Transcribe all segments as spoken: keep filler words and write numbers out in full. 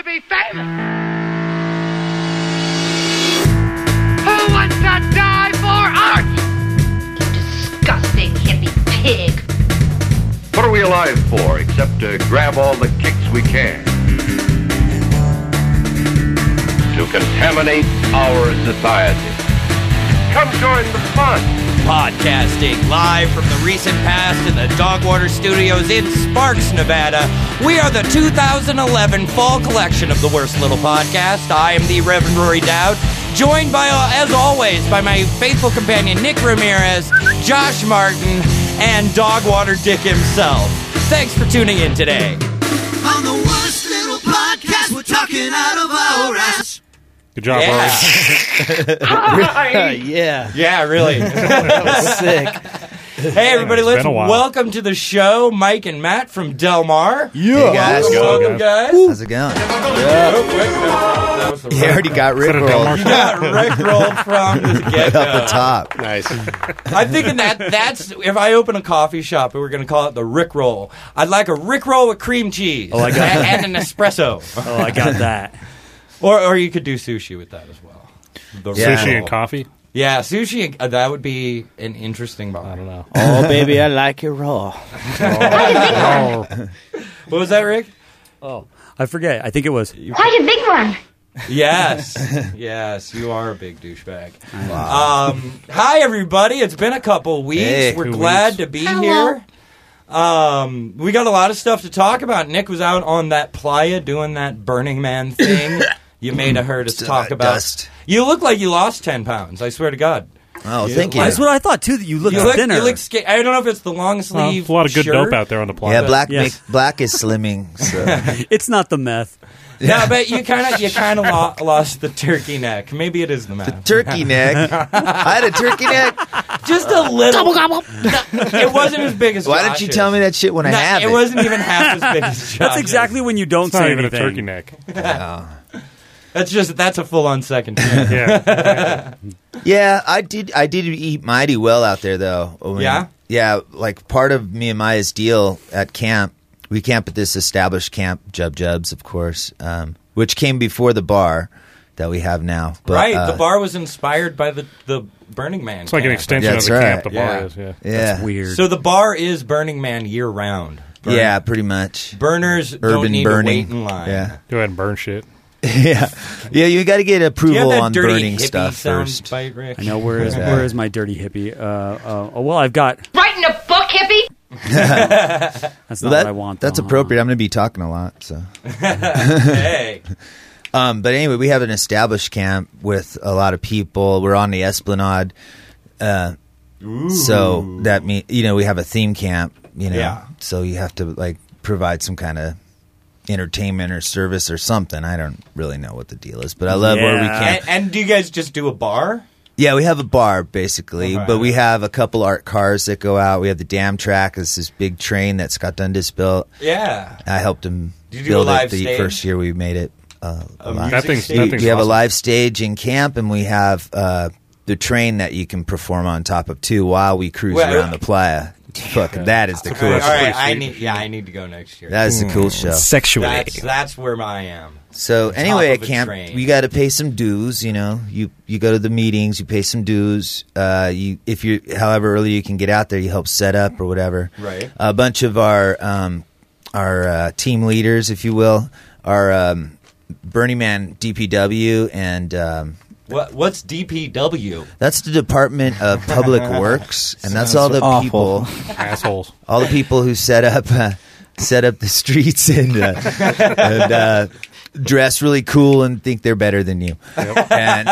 to be famous? Who wants to die for art? You disgusting hippie pig. What are we alive for except to grab all the kicks we can? To contaminate our society. Come join the fun. Podcasting live from the recent past in the Dogwater Studios in Sparks, Nevada. We are the two thousand eleven fall collection of the Worst Little Podcast. I am the Reverend Rory Dowd, joined by, uh, as always, by my faithful companion Nick Ramirez, Josh Martin, and Dogwater Dick himself. Thanks for tuning in today. On the Worst Little Podcast, we're talking out of our ass. Good job, yeah. Rory. yeah. Yeah, really. That was sick. Hey, everybody, It's let's been a while. welcome to the show Mike and Matt from Del Mar. Yeah. Hey, guys. Welcome, guys. How's it going? Oh, wait, no, that was the You already got Is that a rickrolled Delmar You got rickrolled from the get up the top. Nice. I'm thinking that that's if I open a coffee shop, we're going to call it the Rickroll. I'd like a Rickroll with cream cheese Oh, I got and, and an espresso. Oh, I got that. Or or you could do sushi with that as well. The Yeah. Sushi Rickroll. and coffee? Yeah, sushi. Uh, that would be an interesting bar. I don't know. Oh, baby, I like it raw. Oh, What was that, Rick? Oh, I forget. I think it was. Quite a big one. Yes, yes, you are a big douchebag. Um, hi, everybody. It's been a couple weeks. Hey. We're Two glad weeks. to be Hello. here. Um, we got a lot of stuff to talk about. Nick was out on that playa doing that Burning Man thing. You may have heard us Still talk got about. dust. You look like you lost ten pounds. I swear to God. Oh, You thank look you. That's what I thought too. That you looked You look, thinner. you look sca- I don't know if it's the long well, sleeve. there's a lot of good shirt. dope out there on the planet. Yeah, black Yes. make, black is slimming. So. It's not the meth. No, but you kind of you kind of lo- lost the turkey neck. Maybe it is the mouth. Turkey neck. I had a turkey neck. Just a little. Gobble gobble. It wasn't as big as. Why didn't you Josh's. tell me that shit when I No, have it? it wasn't even half as big as Josh's. That's exactly when you don't It's not say even anything. a turkey neck. Oh. That's just that's a full on second. chance. Yeah. Yeah, I did. I did eat mighty well out there, though. When- Yeah? yeah. Like part of me and Maya's deal at camp, we camp at this established camp, Jub Jubs, of course, um, which came before the bar that we have now. But, Right, uh, the bar was inspired by the, the Burning Man. It's like an camp. extension Yeah, of the that's camp, right. the bar Yeah. is, yeah. Yeah, That's weird. So the bar is Burning Man year round. Burn- yeah, pretty much. Burners don't Urban need burning. to wait in line. Yeah, Go ahead and burn shit. yeah, yeah. You got to get Do you approval have that on dirty burning hippie stuff sound first. bite, Rick? I know where is Yeah. where is my dirty hippie? Uh, uh, oh well, I've got. Writing a book, hippie? That's not Well, that- what I want. that's though, huh? appropriate. I'm going to be talking a lot, so. Hey. Um, but anyway, we have an established camp with a lot of people. We're on the Esplanade, uh, so that mean you know we have a theme camp. You know, Yeah. so you have to like provide some kind of entertainment or service or something. I don't really know what the deal is, but I love where we Yeah. camp. And, and do you guys just do a bar? Yeah, we have a bar basically, Okay. but we have a couple art cars that go out. We have the Dam Track. It's this big train that Scott Dundas built. Yeah. I helped him Did you do build a live it the stage? first year we made it. Uh, A a lot. music That thing's- stage? that We, thing's we have a awesome. live stage in camp, and we have uh, the train that you can perform on top of too while we cruise Well, around the playa. Fuck, that is the All coolest. right, pretty I sweet. need. Yeah, I need to go next year. That is the cool show. Sexually. That's that's where I am. So top anyway, of at a camp, train. you got to pay some dues. You know, you you go to the meetings, you pay some dues. Uh, you if you however early you can get out there, you help set up or whatever. Right. A bunch of our um, our uh, team leaders, if you will, are um, Burning Man D P W and. Um, What what's D P W? That's the Department of Public Works, and that's all the awful. people, Assholes. all the people who set up, uh, set up the streets and, uh, and uh, dress really cool and think they're better than you. And,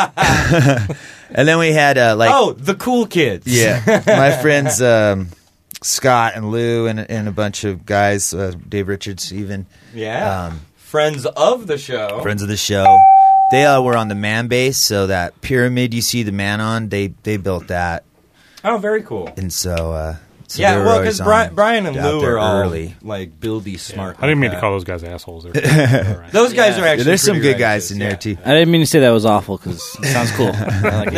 and then we had uh, like, Oh, the cool kids. yeah, my friends um, Scott and Lou and, and a bunch of guys, uh, Dave Richards even, Yeah. Um, Friends of the show. friends of the show. They uh, were on the man base, so that pyramid you see the man on, they they built that. Oh, very cool. And so, uh, So yeah, they were well, always because Bri- on- Brian and out Lou there are all early. like buildy smart. I didn't mean like to call that. those guys assholes. They're- all right. Those guys are actually. There's some pretty good guys righteous, in yeah. there too. I didn't mean to say that was awful because it sounds cool. I like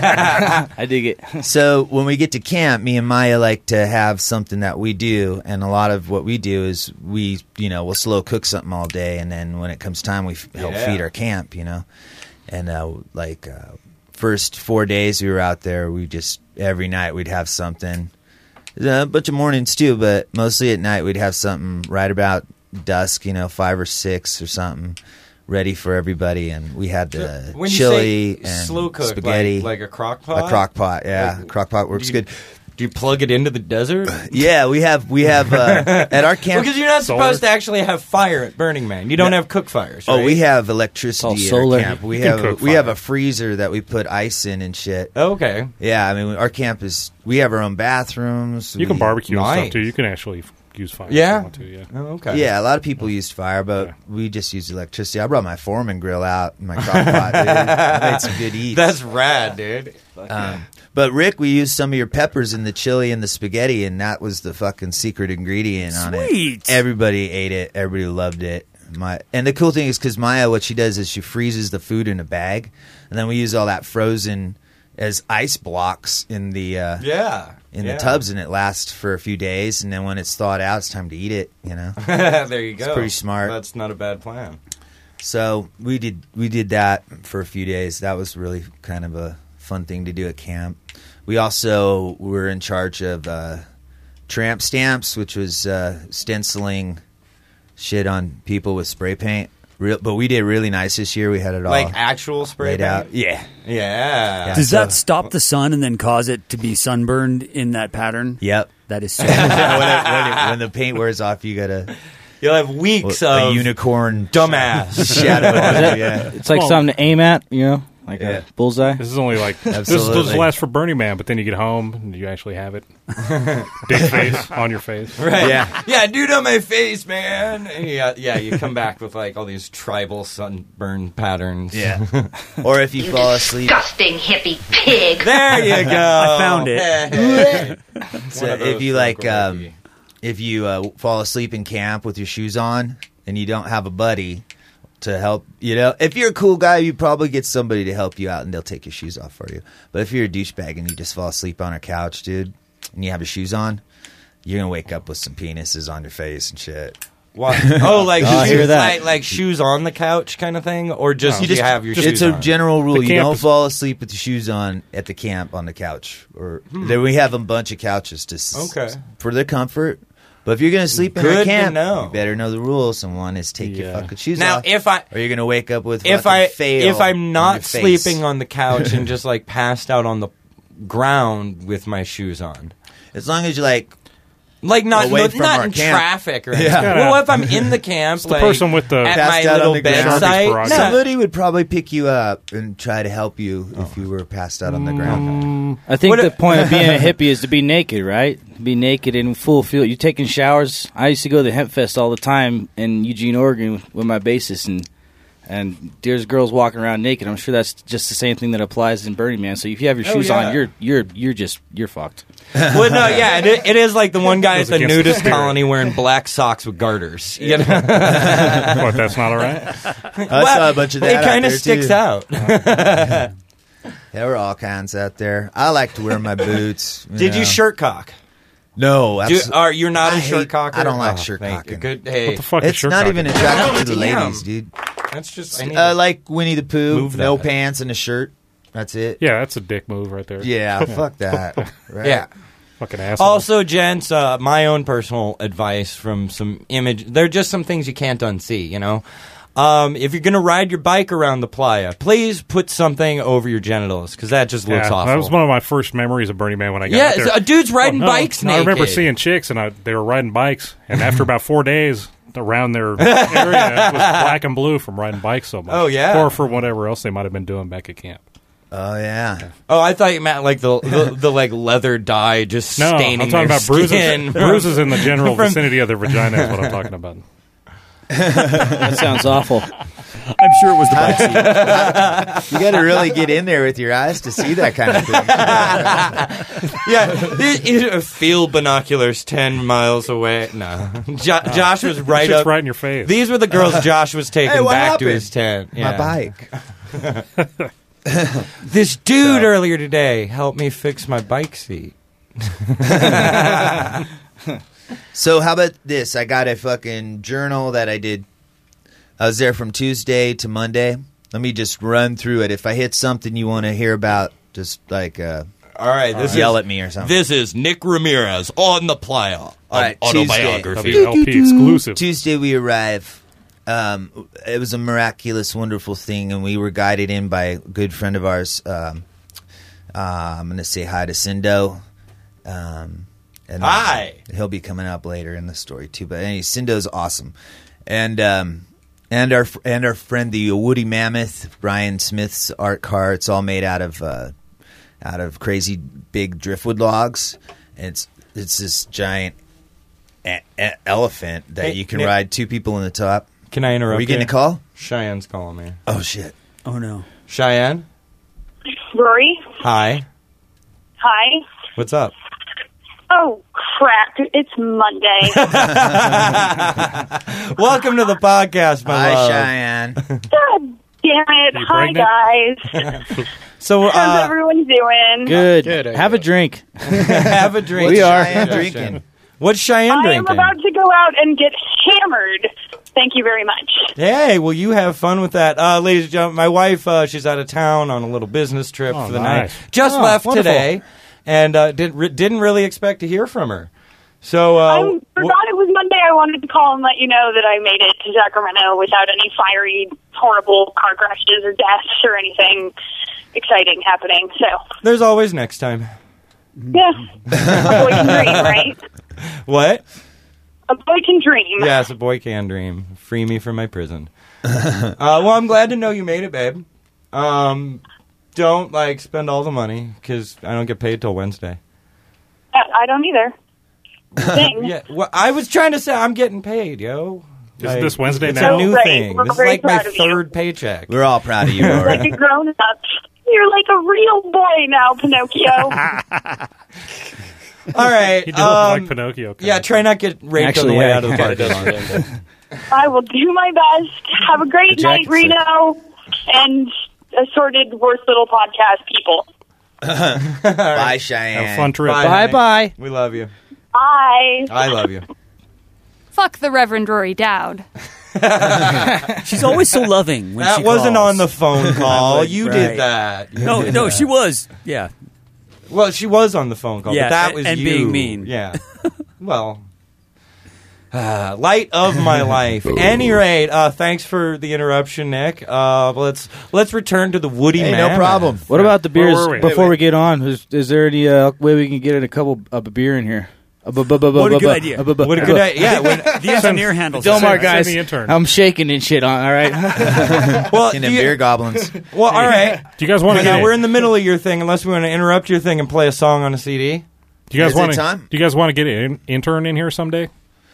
it. I dig it. So when we get to camp, me and Maya like to have something that we do, and a lot of what we do is we, you know, we'll slow cook something all day, and then when it comes time, we f- help Yeah. feed our camp, you know. And uh, like uh, first four days we were out there, we just every night we'd have something. A bunch of mornings too, but mostly at night we'd have something right about dusk, you know, five or six or something, ready for everybody. And we had the When you chili say and slow cook, spaghetti, like, like a crock pot, a crock pot. Yeah, Like, crock pot works do you, good. Do you plug it into the desert? Yeah, we have we have uh, at our camp. Because you're not Solar? supposed to actually have fire at Burning Man. You don't No. have cook fires. Oh, right? we have electricity It's at all our solar. camp. We You can have cook we have fire. a freezer that we put ice in and shit. Okay. Yeah, I mean our camp is we have our own bathrooms. You can we- barbecue and Nice. stuff too. You can actually f- use fire. Yeah? If you want to, yeah. Oh, okay. Yeah, a lot of people used fire, but Yeah. we just used electricity. I brought my Foreman grill out, in my crock pot, dude. I made some good eats. That's rad, dude. Um, but Rick, we used some of your peppers in the chili and the spaghetti, and that was the fucking secret ingredient on Sweet. it. Everybody ate it. Everybody loved it. My and the cool thing is because Maya, what she does is she freezes the food in a bag, and then we use all that frozen as ice blocks in the uh, Yeah. in yeah. the tubs, and it lasts for a few days, and then when it's thawed out, it's time to eat it. You know. There you go. pretty smart. That's not a bad plan. So we did we did that for a few days. That was really kind of a fun thing to do at camp. We also were in charge of uh, tramp stamps, which was uh, stenciling shit on people with spray paint. Real, but we did really nice this year. We had it all Like actual spray laid paint? out. Yeah. Yeah. Yeah. Does so- that stop the sun and then cause it to be sunburned in that pattern? Yep. That is so. when, it, when, it, when the paint wears off, you got a, You'll have weeks a of unicorn dumbass. shadow. on it, yeah. It's like Well- something to aim at, you know, like Yeah. a bullseye. This is only like this, Absolutely. this lasts for Burning Man, but then you get home and you actually have it. Big face on your face. Right. Yeah. Yeah, dude on my face, man. And yeah, yeah, you come back with like all these tribal sunburn patterns. Yeah. Or if you fall asleep. Disgusting hippie pig. There you go. I found it. Hey. So One of if those you for like, Uncle um, Ricky. if you uh, fall asleep in camp with your shoes on and you don't have a buddy to help, you know, if you're a cool guy, you probably get somebody to help you out and they'll take your shoes off for you. But if you're a douchebag and you just fall asleep on a couch, dude, and you have your shoes on, you're gonna wake up with some penises on your face and shit. What? Oh, like, Oh, I shoes, hear that. like like shoes on the couch kind of thing, or just No. you, You just- have your just- shoes It's a on? general rule. The You camp don't is- fall asleep with your shoes on at the camp on the couch. Or then we have a bunch of couches to s- Okay. for their comfort. But if you're going to sleep in Good our to camp, know. you better know the rules. And one is take your Yeah. fucking shoes Now, off. if I or you're going to wake up with if fucking I fail if I'm on not your face. sleeping on the couch and just like passed out on the ground with my shoes on. As long as you're like, Like not Away no- from not our in camp. traffic or anything. Yeah. Well, what if I'm in the camp, the like person with the- at Passed my out on little the bed ground. site? Prerogative. No. somebody would probably pick you up and try to help you if you were passed out on the ground. I think What the a- point of being a hippie is to be naked, right? Be naked in full field. You taking showers. I used to go to the Hemp Fest all the time in Eugene, Oregon with my bassist, and and there's girls walking around naked. I'm sure that's just the same thing that applies in Burning Man. So if you have your Oh, shoes yeah. on, you're you're you're just you're fucked. Well, no, yeah, it, it is like the one guy at Goes the against the nudist spirit. colony wearing black socks with garters. You know? What, that's not all right? I saw a bunch of that. It out kind of there, sticks too. out. There were all kinds out there. I like to wear my boots. Did you know. shirt cock? No, Do, abso- are you're not a I shirt hate- cocker? I don't like Oh, shirt thank cocking. you. Good. Hey, What the fuck is It's shirt not cocking? even attractive Oh, to the damn. ladies, dude. that's just I need Uh, to- like Winnie the Pooh, Move no that. pants and a shirt. That's it. Yeah, that's a dick move right there. Yeah, fuck that. Right? yeah. Fucking asshole. Also, gents, uh, my own personal advice from some image. There are just some things you can't unsee, you know? Um, if you're going to ride your bike around the playa, please put something over your genitals, because that just looks yeah, awful. that was one of my first memories of Burning Man when I got yeah, out there. so a dude's riding Oh, no. bikes No, naked. I remember seeing chicks, and I, they were riding bikes, and after about four days around their area, it was black and blue from riding bikes so much. Oh, yeah? Or for whatever else they might have been doing back at camp. Oh yeah. Oh, I thought you meant like the the, the like leather dye just No, staining I'm talking their about bruises, skin. bruises in the general From- vicinity of their vagina is what I'm talking about. That sounds awful. I'm sure it was the bike seat. You got to really get in there with your eyes to see that kind of thing. Yeah, it, it, field binoculars ten miles away. No, jo- Josh was right It's up. right in your face. These were the girls Josh was taking Hey, what back happened? to his tent. Yeah. My bike. This dude earlier today helped me fix my bike seat. So how about this? I got a fucking journal that I did. I was there from Tuesday to Monday. Let me just run through it. If I hit something you want to hear about, just like uh, All right, this yell is, at me or something. This is Nick Ramirez on the playa. All right, autobiography. W L P exclusive. Tuesday we arrive. Um, it was a miraculous, wonderful thing, and we were guided in by a good friend of ours. Um, uh, I'm going to say hi to Sindo. Um, and Hi. He'll be coming up later in the story too. But anyway, Sindo's awesome, and um, and our and our friend the Woody Mammoth, Brian Smith's art car. It's all made out of uh, out of crazy big driftwood logs. And it's it's this giant a- a- elephant that Hey, you can Nick. ride two people in the top. Can I interrupt Are we getting you? a call? Cheyenne's calling me. Oh shit! Oh, no. Cheyenne? Rory? Hi. Hi. What's up? Oh, crap. It's Monday. Welcome to the podcast, my Hi, love. Cheyenne. God damn it. You Hi, pregnant? guys. So, How's uh, everyone doing? Good. Good, I Have a guess. drink. have a drink. We are. Cheyenne drinking. What's Cheyenne I am drinking? about to go out and get hammered. Thank you very much. Hey, well, you have fun with that. Uh, ladies and gentlemen, my wife, uh, she's out of town on a little business trip Oh, for the nice. night. Just Oh, left wonderful. today, and uh, did, re- didn't really expect to hear from her. So, uh, I w- forgot it was Monday. I wanted to call and let you know that I made it to Sacramento without any fiery, horrible car crashes or deaths or anything exciting happening. So, there's always next time. yeah. A boy can dream, right? What? A boy can dream. Yes, a boy can dream. Free me from my prison. uh, well, I'm glad to know you made it, babe. Um, don't, like, spend all the money, because I don't get paid till Wednesday. Uh, I don't either. Thing. Yeah, well, I was trying to say I'm getting paid, yo. Isn't this Wednesday it's now? a new Right. thing. We're This is very like my proud of you. third paycheck. We're all proud of you, Like Rory. a grown up. You're like a real boy now, Pinocchio. All right. He does um, like Pinocchio. kind Yeah, of try not get raped Actually, on the way yeah, out of the kinda parking does. lot. I will do my best. Have a great The night, jacket's Reno, and assorted worst little podcast people. Bye, Cheyenne. Have a fun trip. Bye. Bye bye. We love you. Bye. I love you. Fuck the Reverend Rory Dowd. She's always so loving when That she wasn't calls. on the phone call. Right. You Right. did that. You No, did no, that. she was. Yeah. Well, she was on the phone call, Yeah, but that and- was and you. being mean. Yeah. Well, uh, light of my life. Any rate, uh, thanks for the interruption, Nick. Uh, let's let's return to the Woody Hey, Mammoth. no problem. What about the Where beers were we? before Wait, we get on? Is, is there any uh, way we can get in a couple of a beer in here? What a good idea. What a good idea. Yeah. When, The engineer handles Don't it. mark, Send guys. the intern. I'm shaking and shit on. All right. well, In do them you- beer goblins. well, all right. Do you guys want to Now get? we're in the middle of your thing. Unless we want to interrupt your thing and play a song on a C D. Do you guys Is it want to? time? Do you guys want to get an intern in here someday?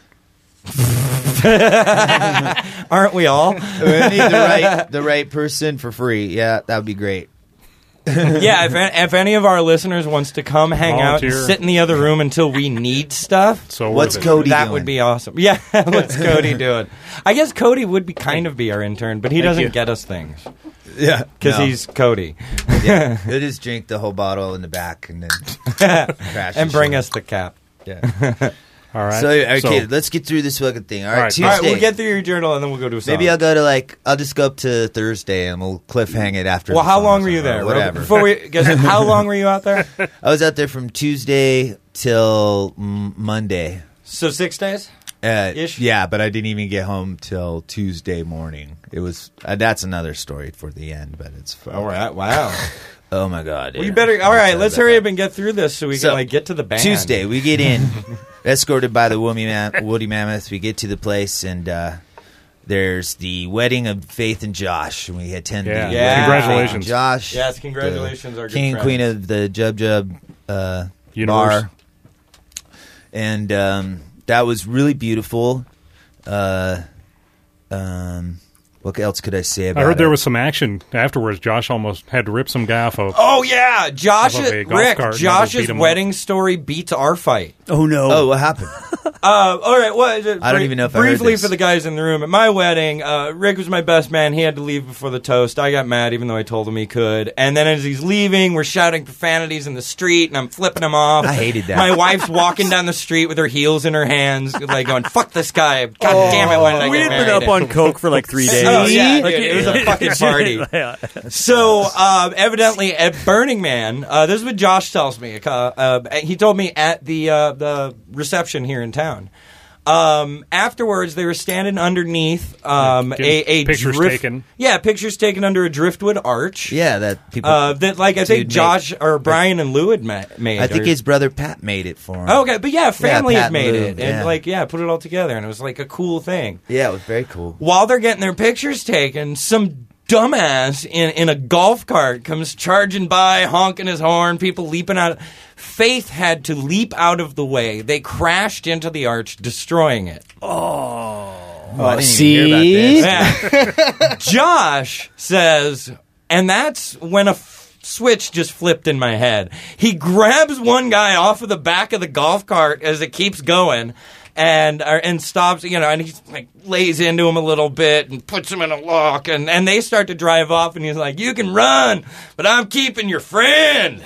Aren't we all? We need the right, the right person for free. Yeah, that would be great. Yeah, if, if any of our listeners wants to come hang out and Volunteer. sit in the other room until we need stuff, So What's worth it. Cody that doing? would be awesome. Yeah, what's Cody doing? I guess Cody would be kind of be our intern, but he doesn't you. get us things Yeah, because no. he's Cody. Yeah, he'll just drink the whole bottle in the back and then crash And the bring show. us the cap. Yeah. All right. So okay, So- let's get through this fucking thing. All right, All right. Tuesday. All right, we'll get through your journal and then we'll go to a song. Maybe I'll go to like I'll just go up to Thursday and we'll cliffhang it after. Well, the how songs long were you or there? Whatever. Before we guess, how long were you out there? I was out there from Tuesday till mm, Monday. So six days. Uh, Ish? Yeah, but I didn't even get home till Tuesday morning. It was uh, that's another story for the end, but it's fun. All right. Wow. Oh my god! Well, you yeah. better. All right, I'm let's sorry hurry about up and get through this so we So, can like get to the band. Tuesday, we get in, escorted by the Woody, Mam- Woody Mammoth. We get to the place, and uh, there's the wedding of Faith and Josh, and we attend Yeah. the Yeah. wedding of Congratulations. Faith and Josh. Yes, congratulations, the our good king and friends. queen of the Jub Jub uh, Universe. bar, and um, that was really beautiful. Uh, Um, what else could I say about I heard it? there was some action afterwards. Josh almost had to rip some guy off of. Oh yeah, Josh, Of a golf Rick, cart and Josh's beat him up. wedding story beats our fight. Oh no! Oh, what happened? Uh, all right, what? Uh, I don't even know if I heard briefly this. for the guys in the room. At my wedding, uh, Rick was my best man. He had to leave before the toast. I got mad, even though I told him he could. And then as he's leaving, we're shouting profanities in the street, and I'm flipping him off. I hated that. My wife's walking down the street with her heels in her hands, like going, "Fuck this guy! God damn it! Why did I we get had been married?" up on coke for like three days. Oh, yeah, Like, dude, it was a fucking party. So, uh, evidently, at Burning Man, uh, this is what Josh tells me. Uh, uh, he told me at the uh, the reception here in town. Um, afterwards, they were standing underneath um, a, Getting a pictures drift- taken. Yeah, pictures taken under a driftwood arch. Yeah, that people. Uh, that like I think Dude, Josh made- or Brian and Lou had ma- made. I think or- his brother Pat made it for him. Okay, but yeah, family Pat had made Lou, it, and yeah. like yeah, put it all together, and it was like a cool thing. Yeah, it was very cool. While they're getting their pictures taken, some dumbass in, in a golf cart comes charging by, honking his horn, people leaping out. Faith had to leap out of the way. They crashed into the arch, destroying it. Oh, I Oh, didn't see? even hear about this. Yeah. Josh says, and that's when a f- switch just flipped in my head. He grabs one guy off of the back of the golf cart as it keeps going. And uh, and stops, you know, and he like lays into him a little bit and puts him in a lock, and, and they start to drive off, and he's like, "You can run, but I'm keeping your friend."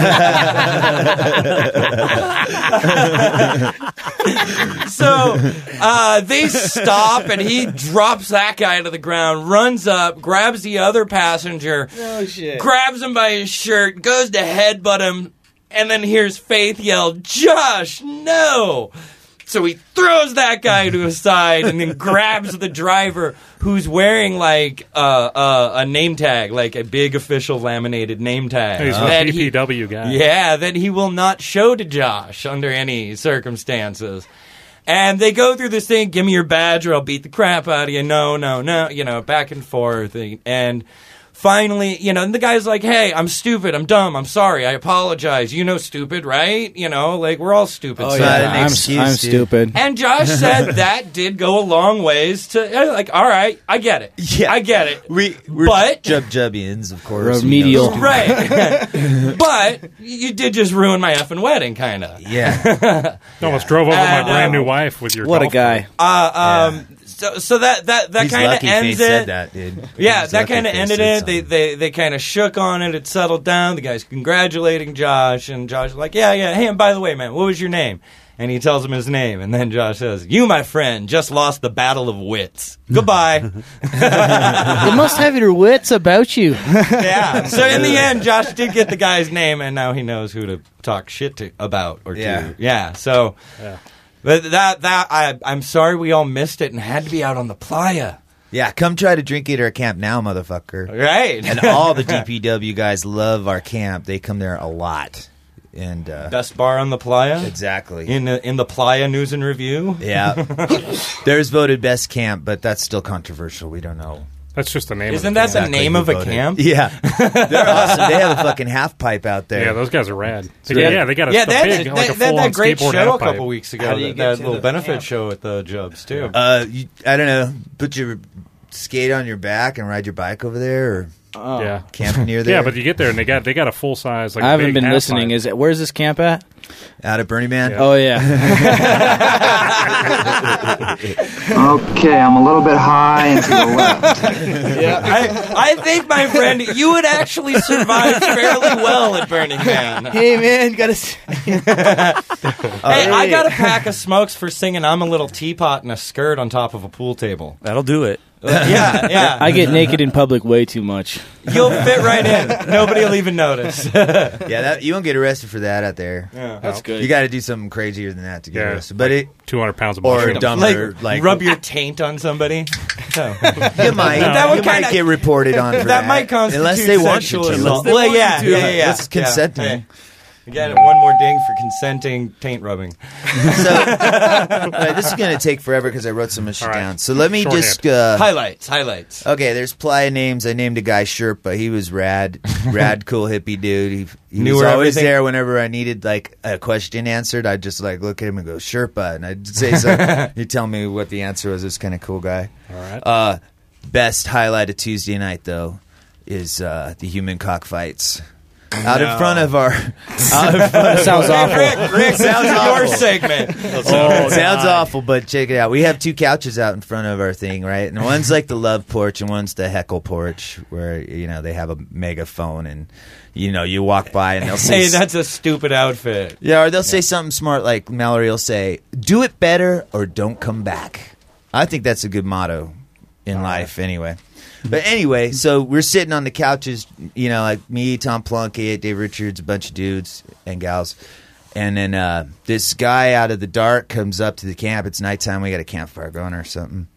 So uh, they stop, and he drops that guy to the ground, runs up, grabs the other passenger, Oh shit! grabs him by his shirt, goes to headbutt him, and then hears Faith yell, "Josh, no!" So he throws that guy to his side and then grabs the driver who's wearing like uh, uh, a name tag, like a big official laminated name tag. He's that a he- P P W guy. Yeah, that he will not show to Josh under any circumstances. And they go through this thing, give me your badge or I'll beat the crap out of you. No, no, no, you know, back and forth. And finally, you know, and the guy's like, "Hey, I'm stupid. I'm dumb. I'm sorry. I apologize. You know stupid, right? You know, like we're all stupid." Oh not yeah, an I'm, excuse, I'm dude. stupid. And Josh said that did go a long ways to, like, all right, I get it. Yeah. I get it. We, we're But- Jub Jubbians, of course. Remedial. We know Right. But you did just ruin my effing wedding, kind of. stupid. Yeah. Almost drove over And, my brand um, new wife with your What a golf guy! Uh, um, so, so that, that, that He's kind of lucky ends Faith it. said that, dude. Yeah, He's that lucky kind of Faith ended said it. They something. they they kind of shook on it. It settled down. The guy's congratulating Josh, and Josh is like, "Yeah, yeah. Hey, and by the way, man, what was your name?" And he tells him his name, and then Josh says, "You, my friend, just lost the battle of wits. Goodbye." You must have your wits about you. Yeah. So in the end, Josh did get the guy's name, and now he knows who to talk shit to about or Yeah. to. Yeah. So, Yeah. but that that I I'm sorry we all missed it and had to be out on the playa. Yeah, come try to drink at our camp now, motherfucker. Right. And all the D P W guys love our camp. They come there a lot. And uh, Best bar on the playa. exactly. In the, in the Playa News and Review. Yeah. There's voted best camp, but that's still controversial. We don't know. That's just the name. Isn't of that the the camp. name who of a voted. camp? Yeah. They're awesome. They have a fucking half pipe out there. Yeah, those guys are rad. They Yeah. got, yeah, they got a, Yeah, a they had, big, that- like a they had full-on that great skateboard show a half pipe. couple weeks ago. How do you That, get that to little the benefit camp? show at the Jubs too. Uh, you, I don't know. Put your skate on your back and ride your bike over there, or Oh. Yeah. camp near there. Yeah, but you get there and they got they got a full size. Like I haven't big been half listening. pipe. Is it? Where's this camp at? out at Burning Man. Yeah. Oh yeah. Okay, I'm a little bit high and to the left. Yeah, I, I think, my friend, you would actually survive fairly well at Burning Man. Hey man, gotta. Hey, I got a pack of smokes for singing "I'm a Little Teapot" and a skirt on top of a pool table. That'll do it. Yeah, yeah. I get naked in public way too much. You'll fit right in. Nobody will even notice. Yeah, that, you won't get arrested for that out there. Yeah. That's good. You got to do something crazier than that to get Yeah. arrested. But it two hundred pounds of or mushrooms. dumber, like, like, rub your taint on somebody. No. you might, That would you might kinda- get reported on for that. That might constitute unless they want you sexual to. assault. Unless they Well, want yeah, you to. yeah, yeah, yeah. Unless it's Yeah. consenting. Hey. Again, one more ding for consenting taint rubbing. So all right, this is going to take forever because I wrote so much All right. down. So let me Shorthand. just uh, Highlights, highlights. Okay, there's playa names. I named a guy Sherpa. He was rad, rad, cool hippie dude. He, he Knew was where always everything- there whenever I needed like a question answered. I'd just like look at him and go Sherpa, and I'd say something. He'd tell me what the answer was. This kind of cool guy. All right. Uh, best highlight of Tuesday night though is uh, the human cockfights. Out in front of our. Out in front of Sounds our- awful. Rick, Rick, Sounds your awful. segment. Oh, it sounds awful, but check it out. We have two couches out in front of our thing, right? And one's like the love porch, and one's the heckle porch, where you know they have a megaphone, and you know you walk by and they'll say, Hey, that's a stupid outfit. yeah, or they'll say something smart like Mallory will say, "Do it better or don't come back." I think that's a good motto in life, anyway. But anyway, so we're sitting on the couches, you know, like me, Tom Plunkett, Dave Richards, a bunch of dudes and gals. And then uh, this guy out of the dark comes up to the camp. It's nighttime. We got a campfire going or something.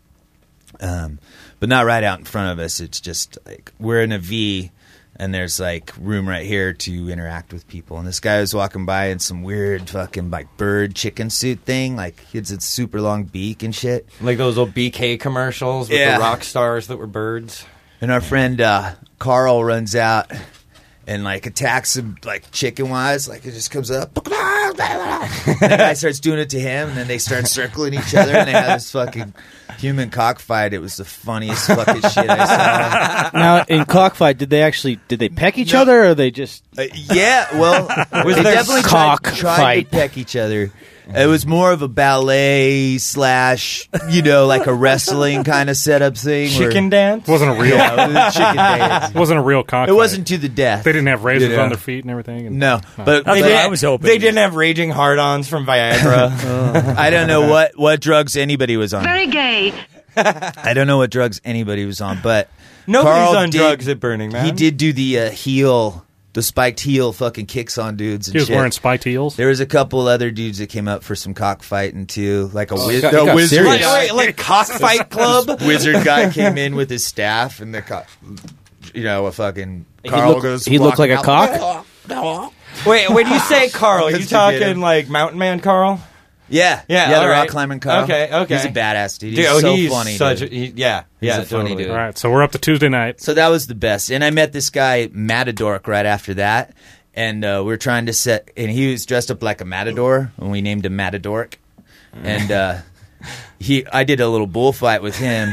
Um, but not right out in front of us. It's just like we're in a V, and there's like room right here to interact with people. And this guy was walking by in some weird fucking like bird chicken suit thing. Like he has a super long beak and shit. Like those old B K commercials with Yeah. the rock stars that were birds. And our friend uh, Carl runs out and like attacks him like chicken wise. Like it just comes up. And the guy starts doing it to him, and then they start circling each other, and they have this fucking human cockfight. It was the funniest fucking shit I saw. Now, in cockfight, did they actually did they peck each other, or they just? Uh, yeah, well, Was they there definitely cock tried, tried fight? to peck each other. It was more of a ballet slash, you know, like a wrestling kind of setup thing. where- Chicken dance? Wasn't a real. Yeah, it was chicken dance. It wasn't a real cockfight. It wasn't to the death. They didn't have razors Yeah. on their feet and everything. And, No, but They, but did, I was hoping. they didn't have raging hard-ons from Viagra. I don't know what, what drugs anybody was on. Very gay. I don't know what drugs anybody was on, but Nobody's Carl on did- drugs at Burning Man. He did do the uh, heel, the spiked heel fucking kicks on dudes and He was shit. wearing spiked heels. There was a couple other dudes that came up for some cockfighting too, like a, wiz- got- a it got wizard. Wait, serious. wait, like cockfight club? Wizard guy came in with his staff, and the co- you know a fucking He Carl looked- goes. he looked like a walking cock? out. Wait, when you say Carl, are you Let's get him. talking like Mountain Man Carl? Yeah, Yeah, yeah, all the right. rock climbing Carl. Okay, okay. He's a badass dude. He's Dude, oh, so he's funny. such dude. a, he, yeah, He's yeah, a funny totally. dude. All right, so we're up to Tuesday night. So that was the best. And I met this guy, Matadork, right after that. And uh, we are trying to set, and he was dressed up like a matador, and we named him Matadork. And uh, he, I did a little bullfight with him.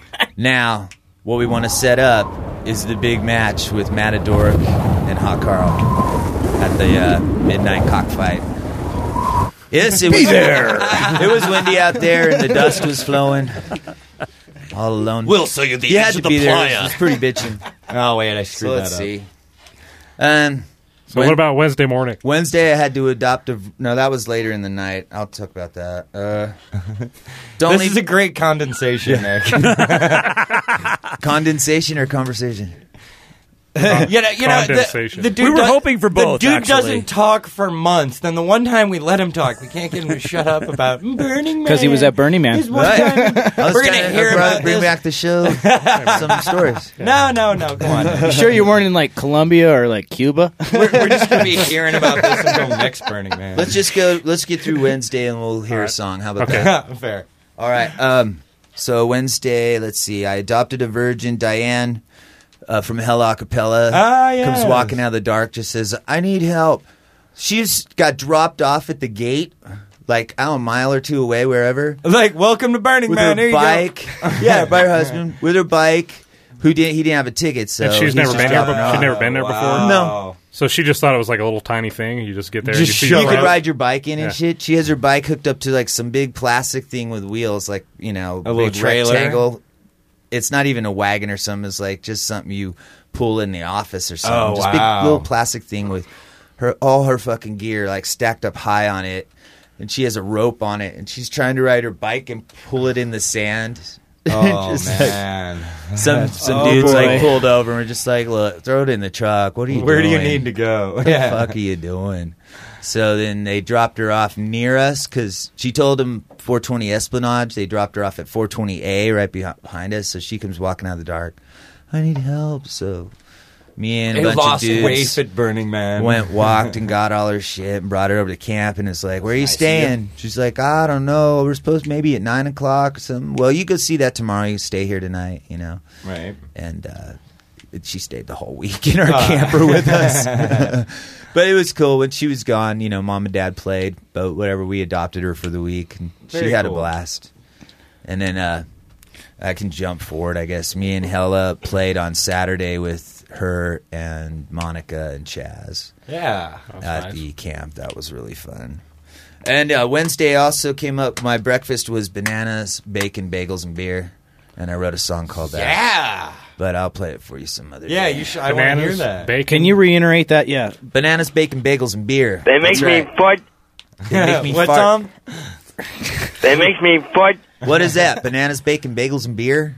Now, what we want to set up is the big match with Matadork and Hot Carl at the uh, midnight cockfight. Yes, it was there. It was windy out there, and the dust was flowing. All alone. We'll show you the You edge had to of the be there. playa. It was pretty bitching. Oh wait, I So screwed let's that up. see. Um, So what about Wednesday morning? Wednesday? I had to adopt a. No, that was later in the night. I'll talk about that. Uh, don't This leave is a great condensation, Nick. condensation or conversation. you know, you know, the, Condensation. the dude We were does- hoping for both, The dude actually. doesn't talk for months. Then the one time we let him talk, we can't get him to shut up about Burning Man. Because he was at Burning Man. This one Right. time, I was we're gonna trying to hear brought- about bring this. back the show. Some stories. No, no, no. Come on. You sure you weren't in like Colombia or like Cuba? we're, we're just gonna be hearing about this until next Burning Man. Let's just go. Let's get through Wednesday, and we'll hear a song. How about Okay. that? Fair. All right. Um. So Wednesday. Let's see. I adopted a virgin, Diane, uh, from Hell Acapella. Ah, yes. Comes walking out of the dark. Just says, "I need help." She's got dropped off at the gate, like I don't know, a mile or two away, wherever. Like, welcome to Burning With Man. There her you go. bike. Yeah, by her husband. With her bike. Who didn't? He didn't have a ticket, so And she's he's never just been there. dropping her She's off. never been there before. Wow. No. So she just thought it was like a little tiny thing. You just get there. Just and you see show the You up. could road. ride your bike in and Yeah. shit. She has her bike hooked up to like some big plastic thing with wheels, like you know, A little big trailer? rectangle. It's not even a wagon or something. It's like just something you pull in the office or something. Oh, just wow. big little plastic thing with her all her fucking gear like stacked up high on it, and she has a rope on it, and she's trying to ride her bike and pull it in the sand. Oh Just like- man. some some Oh, dudes boy. like pulled over and we're just like, look, throw it in the truck. What are you Where do doing? you need to go? What the fuck are you doing? So then they dropped her off near us because she told them four twenty Esplanade. They dropped her off at four twenty A right behi- behind us. So she comes walking out of the dark. I need help. So Me and a They bunch lost of dudes weight at Burning Man. went, walked, and got all her shit and brought her over to camp. And it's like, where are you Nice, staying? She's like, I don't know. We're supposed maybe at nine o'clock or something. Well, you go see that tomorrow. You stay here tonight, you know. Right. And uh, she stayed the whole week in our Uh. camper with us. But it was cool. When she was gone, you know, mom and dad played boat, whatever. We adopted her for the week. And she Very had cool. a blast. And then uh, I can jump forward, I guess. Me and Hella played on Saturday with her and Monica and Chaz Yeah. at nice. the camp. That was really fun. And uh, Wednesday also came up. My breakfast was bananas, bacon, bagels, and beer. And I wrote a song called that. Yeah. But I'll play it for you some other Yeah, day. you should. I want to hear Bananas, that. bacon. Can you reiterate that? Yeah. Bananas, bacon, bagels, and beer. They make That's me right. fart. They make me what, fart. Tom? They make me fart. What is that? Bananas, bacon, bagels, and beer?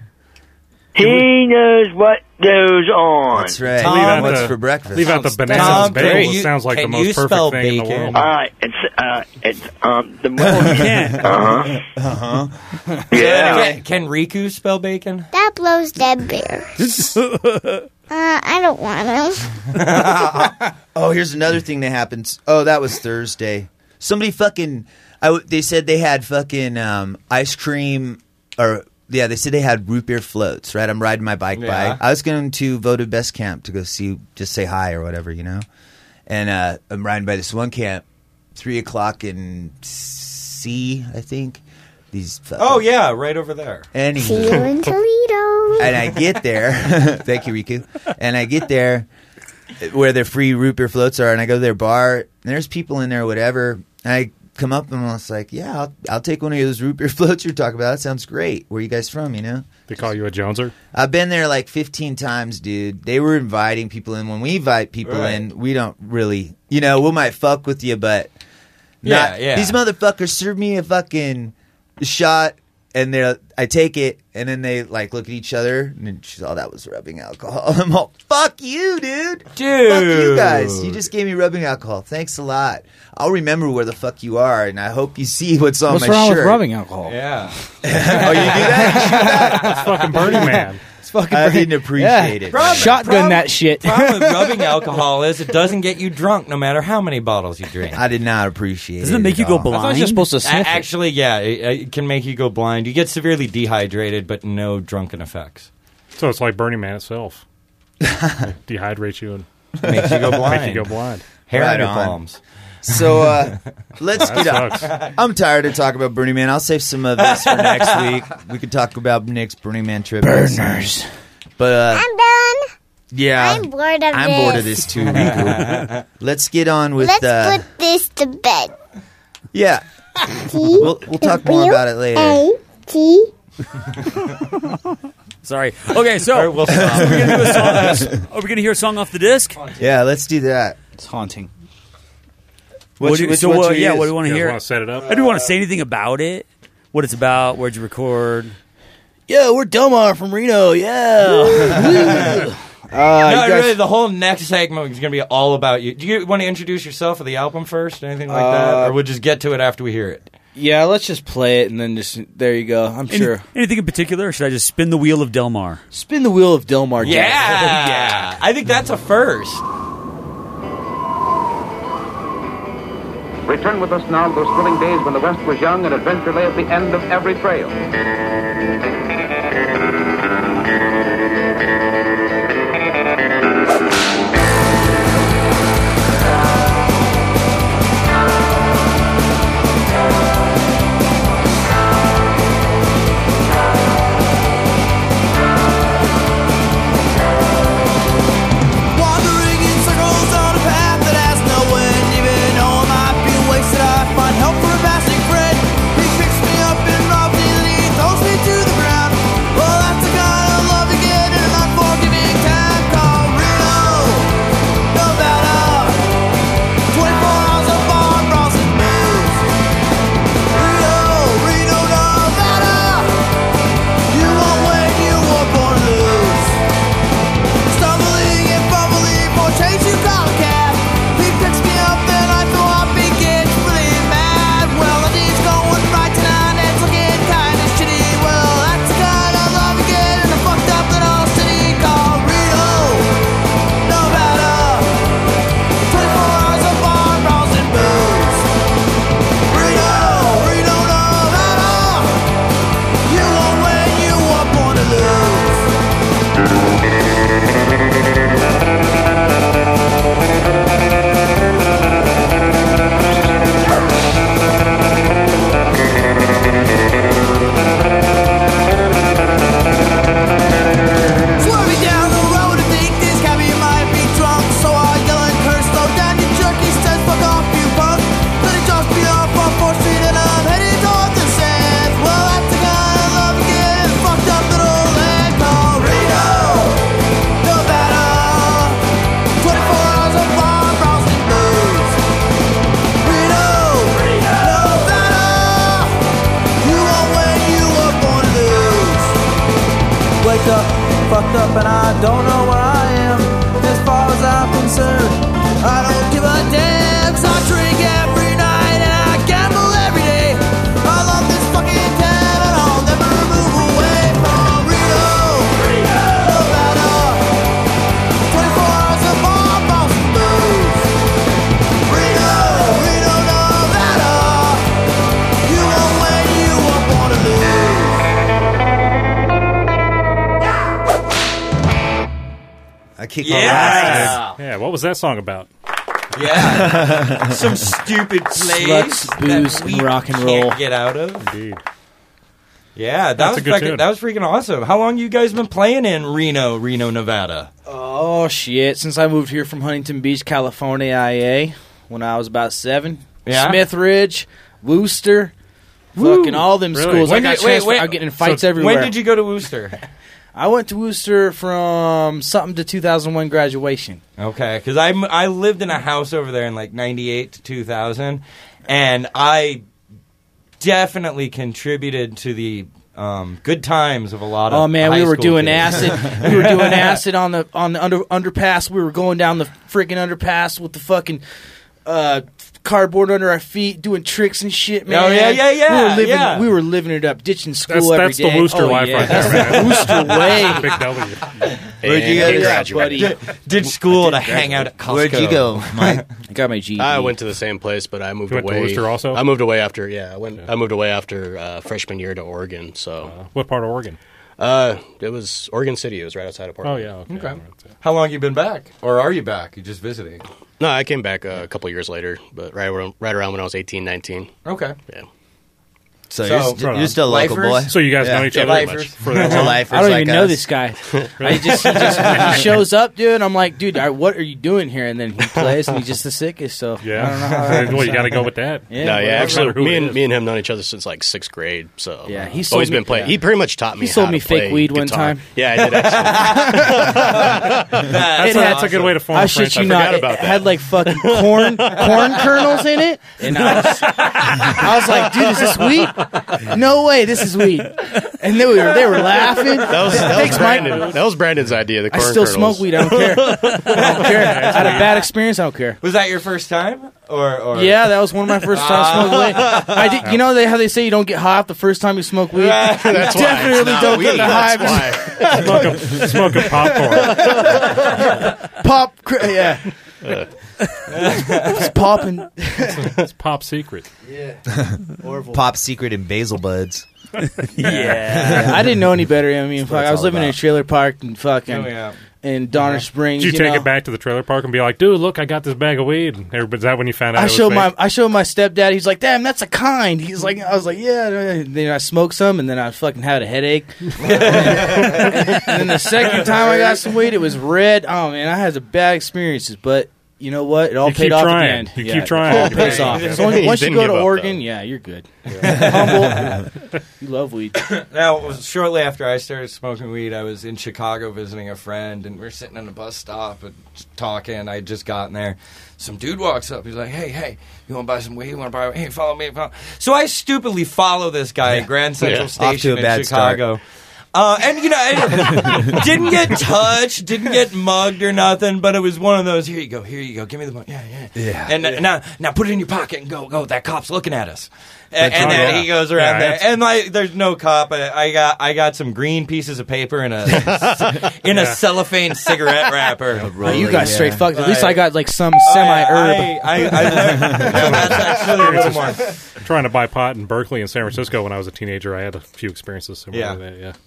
He knows what goes on. That's right. Tom, Leave out What's the- for breakfast? Leave out the Sounds- bananas Tom, and bagels. can It you- sounds like the can most you perfect spell thing in the bacon? world. Uh, it's uh, it's um the You can't. uh huh. Uh-huh. Yeah. Can, can Riku spell bacon? That blows dead bears. uh, I don't want them. Oh, here's another thing that happens. Oh, that was Thursday. Somebody fucking. I w- they said they had fucking um, ice cream, or yeah, they said they had root beer floats. Right, I'm riding my bike Yeah. by. I was going to voted best camp to go see, just say hi or whatever, you know. And uh, I'm riding by this one camp, three o'clock in C, I think. These. Fucking, Oh yeah, right over there. Anywho. See you in Toledo. And I get there. Thank you, Riku. And I get there where the free root beer floats are, and I go to their bar, and there's people in there, whatever. And I come up and I was like, yeah, I'll, I'll take one of those root beer floats you're talking about. That sounds great. Where are you guys from, you know? They call you a Joneser? I've been there like fifteen times, dude. They were inviting people in. When we invite people Right. in, we don't really, you know, we might fuck with you, but Yeah, not- yeah. These motherfuckers serve me a fucking shot, and they I take it, and then they like look at each other, and then she's, oh, that was rubbing alcohol. I'm all, fuck you, dude. Dude. Fuck you guys. You just gave me rubbing alcohol. Thanks a lot. I'll remember where the fuck you are, and I hope you see what's on What's my wrong shirt. with rubbing alcohol? Yeah. Oh, you do that? That's fucking Burning Man. It's fucking. I didn't appreciate it. Problem- Shotgun problem- that shit. Problem with rubbing alcohol is it doesn't get you drunk no matter how many bottles you drink. I did not appreciate Doesn't it. it make at you go all. I thought blind? you're supposed to A- sniff it. Actually, yeah, it, it can make you go blind. You get severely dehydrated, but no drunken effects. So it's like Burning Man itself. It dehydrates you and Makes you go blind. make you go blind. Hair Right on your on. palms. So uh, let's That get up. sucks. I'm tired of talking about Burning Man. I'll save some of this for next week. We could talk about Nick's Burning Man trip. Burners. But uh, I'm done. yeah, I'm bored of I'm this. bored of this too, Riku. Let's get on with Let's uh, put this to bed. yeah. T We'll we'll talk more about it later. A T. Sorry. Okay, so All right, we'll stop. are we gonna do a song? uh, are we gonna hear a song off the disc? Yeah, let's do that. It's haunting. What What do you- you- which- so what uh, you yeah, use? what do you want You to guys hear? want to set it up? I do want to say anything about it. What it's about? Where'd you record? Yo, we're Delmar from Reno. Yeah. Uh, no, you guys- really, the whole next segment is going to be all about you. Do you want to introduce yourself or the album first, anything like that? Uh, Or we'll just get to it after we hear it? Yeah, let's just play it and then just there you go. I'm Any- sure. Anything in particular? Or should I just spin the wheel of Delmar? Spin the wheel of Delmar. Yeah. Jack. yeah. I think that's a first. Return with us now to those thrilling days when the West was young and adventure lay at the end of every trail. Wandering in circles on a path that has no end. Even though I might be wasted, I find help for a passing friend. He picks me up and robs me, throws me to the ground. Swerving down the road to think this cabby might be drunk, so I yell and curse, slow down your jerky, says fuck off you punk. Then he drops me off on fourth Street and I'm headed toward the sands. Well, that's the kind of love you get, fucked up little land called Reno, Nevada. twenty-four hours of bar brawls and booze. Reno, Nevada. You won't win, you were born to lose. Wake up, fucked up, and I don't know where I am. As far as I'm concerned, I don't give a damn. 'Cause I drink every night and I gamble every day. I love this fucking town and I'll never move away from Reno, Nevada. twenty-four hours of bar brawls and booze. Reno, Reno, Nevada. You won't win, you were born to lose. I kick Yeah. my ass. Yeah, what was that song about? Yeah. Some stupid plays Sluts, booze, that we and rock and can't roll. get out of. Indeed. Yeah, that That's was a good fucking, tune. that was freaking awesome. How long you guys been playing in Reno, Reno, Nevada? Oh shit! Since I moved here from Huntington Beach, California, I A, when I was about seven. Yeah? Smith Ridge, Wooster, fucking all them Really? schools. When I got did- wait, transferred. wait. I'm getting in fights So everywhere. When did you go to Worcester? I went to Wooster from something to two thousand one graduation. Okay, because I I lived in a house over there in like ninety-eight to two thousand, and I definitely contributed to the um, good times of a lot of. Oh man, high we were school doing kids. acid. We were doing acid on the on the under, underpass. We were going down the freaking underpass with the fucking uh, cardboard under our feet, doing tricks and shit. Man, Oh, yeah, yeah, yeah, We were living, yeah. we were living it up, ditching school That's, every that's the day. Wooster Oh, life yeah. right there, That's man. the Wooster way. Big W. Where'd you And go? yeah, buddy. Did, did school to hang out at Costco. Where'd you go, Mike? I got my G E D. I went to the same place, but I moved You went to away. Worcester also? I moved away after. Yeah, I went. I moved away after uh, freshman year to Oregon. So, Uh, what part of Oregon? uh, it was Oregon City. It was right outside of Oh, Portland. yeah. Okay. Okay. How long you been back, or are you back? You just visiting? No, I came back uh, a couple years later, but right around, right around when I was eighteen, nineteen. Okay. Yeah. So, So, you're, st- you're still a local lifers? boy? So you guys Yeah. know each Yeah, other lifers. much for that Bunch of long? lifers I don't like even know us. this guy. I just, he just he shows up, dude. I'm like, dude, I, what are you doing here? And then he plays, and he's just the sickest. So I don't know how that Yeah. happens. Well, you got to go with that. Yeah, no, yeah, whatever. actually, Who me it and is. me and him known each other since like sixth grade. So Yeah, he he sold always me- been playing. yeah. He pretty much taught me. He sold how me to play fake weed one guitar. time. Yeah, I did actually. That's, It a, had- that's a good way to form I a shit friendship. you not. forgot It about that. had like fucking corn corn kernels in it, and I was, I was like, dude, is this weed? No way, this is weed. And they were they were laughing. That was, that, was Thanks, Mike. Brandon, that was Brandon's idea. The I corn still kernels. smoke weed. I don't care. I don't care. I had a bad experience. I don't care. Was that your first time, or, or Yeah, that was one of my first times smoking weed. I did. You know they, how they say you don't get high the first time you smoke weed. That's why. Definitely It's don't not get weed, the high. that's why. Smoking, smoking popcorn. Pop. Cr- yeah. It's popping. It's pop secret. Pop secret and basil buds. Yeah, I didn't know any better. I mean, fuck, what it's I was all living in a about. trailer park and fucking Oh, yeah. in Donner Springs. Did you, take know. it back to the trailer park and be like, dude, look, I got this bag of weed? And everybody's that when you found out I it was showed fake? my I showed my stepdad. He's like, "Damn, that's a kind." He's like, I was like, "Yeah." And then I smoked some, and then I fucking had a headache. and then the second time I got some weed, it was red. Oh man, I had some bad experiences, but. You know what? It all You paid keep off trying. at the end. You Yeah, keep trying. It all pays off. Yeah. So once You once you didn't go give to up, Oregon, though. yeah, you're good. Humble. You love weed. Now, it was shortly after I started smoking weed, I was in Chicago visiting a friend, and we were sitting in a bus stop and just talking. I had just gotten there. Some dude walks up. He's like, hey, hey, you want to buy some weed? You want to buy? Hey, follow me. Follow. So I stupidly follow this guy at Grand Central Yeah. Station Off to a in bad Chicago. Uh, and, you know, I didn't get touched, didn't get mugged or nothing, but it was one of those, here you go, here you go, give me the money. Yeah, yeah. Yeah. And uh, now, now put it in your pocket and go, go, that cop's looking at us. And, That's and right, then yeah. he goes around Yeah, there, it's- and like, there's no cop. I, I got, I got some green pieces of paper in a, in a cellophane cigarette wrapper. Oh, you got yeah. straight fucked. At least I got like some Oh, semi yeah, herb. I, I, I, yeah, that's actually a little more. Trying to buy pot in Berkeley and San Francisco when I was a teenager, I had a few experiences similar Yeah. to that, yeah.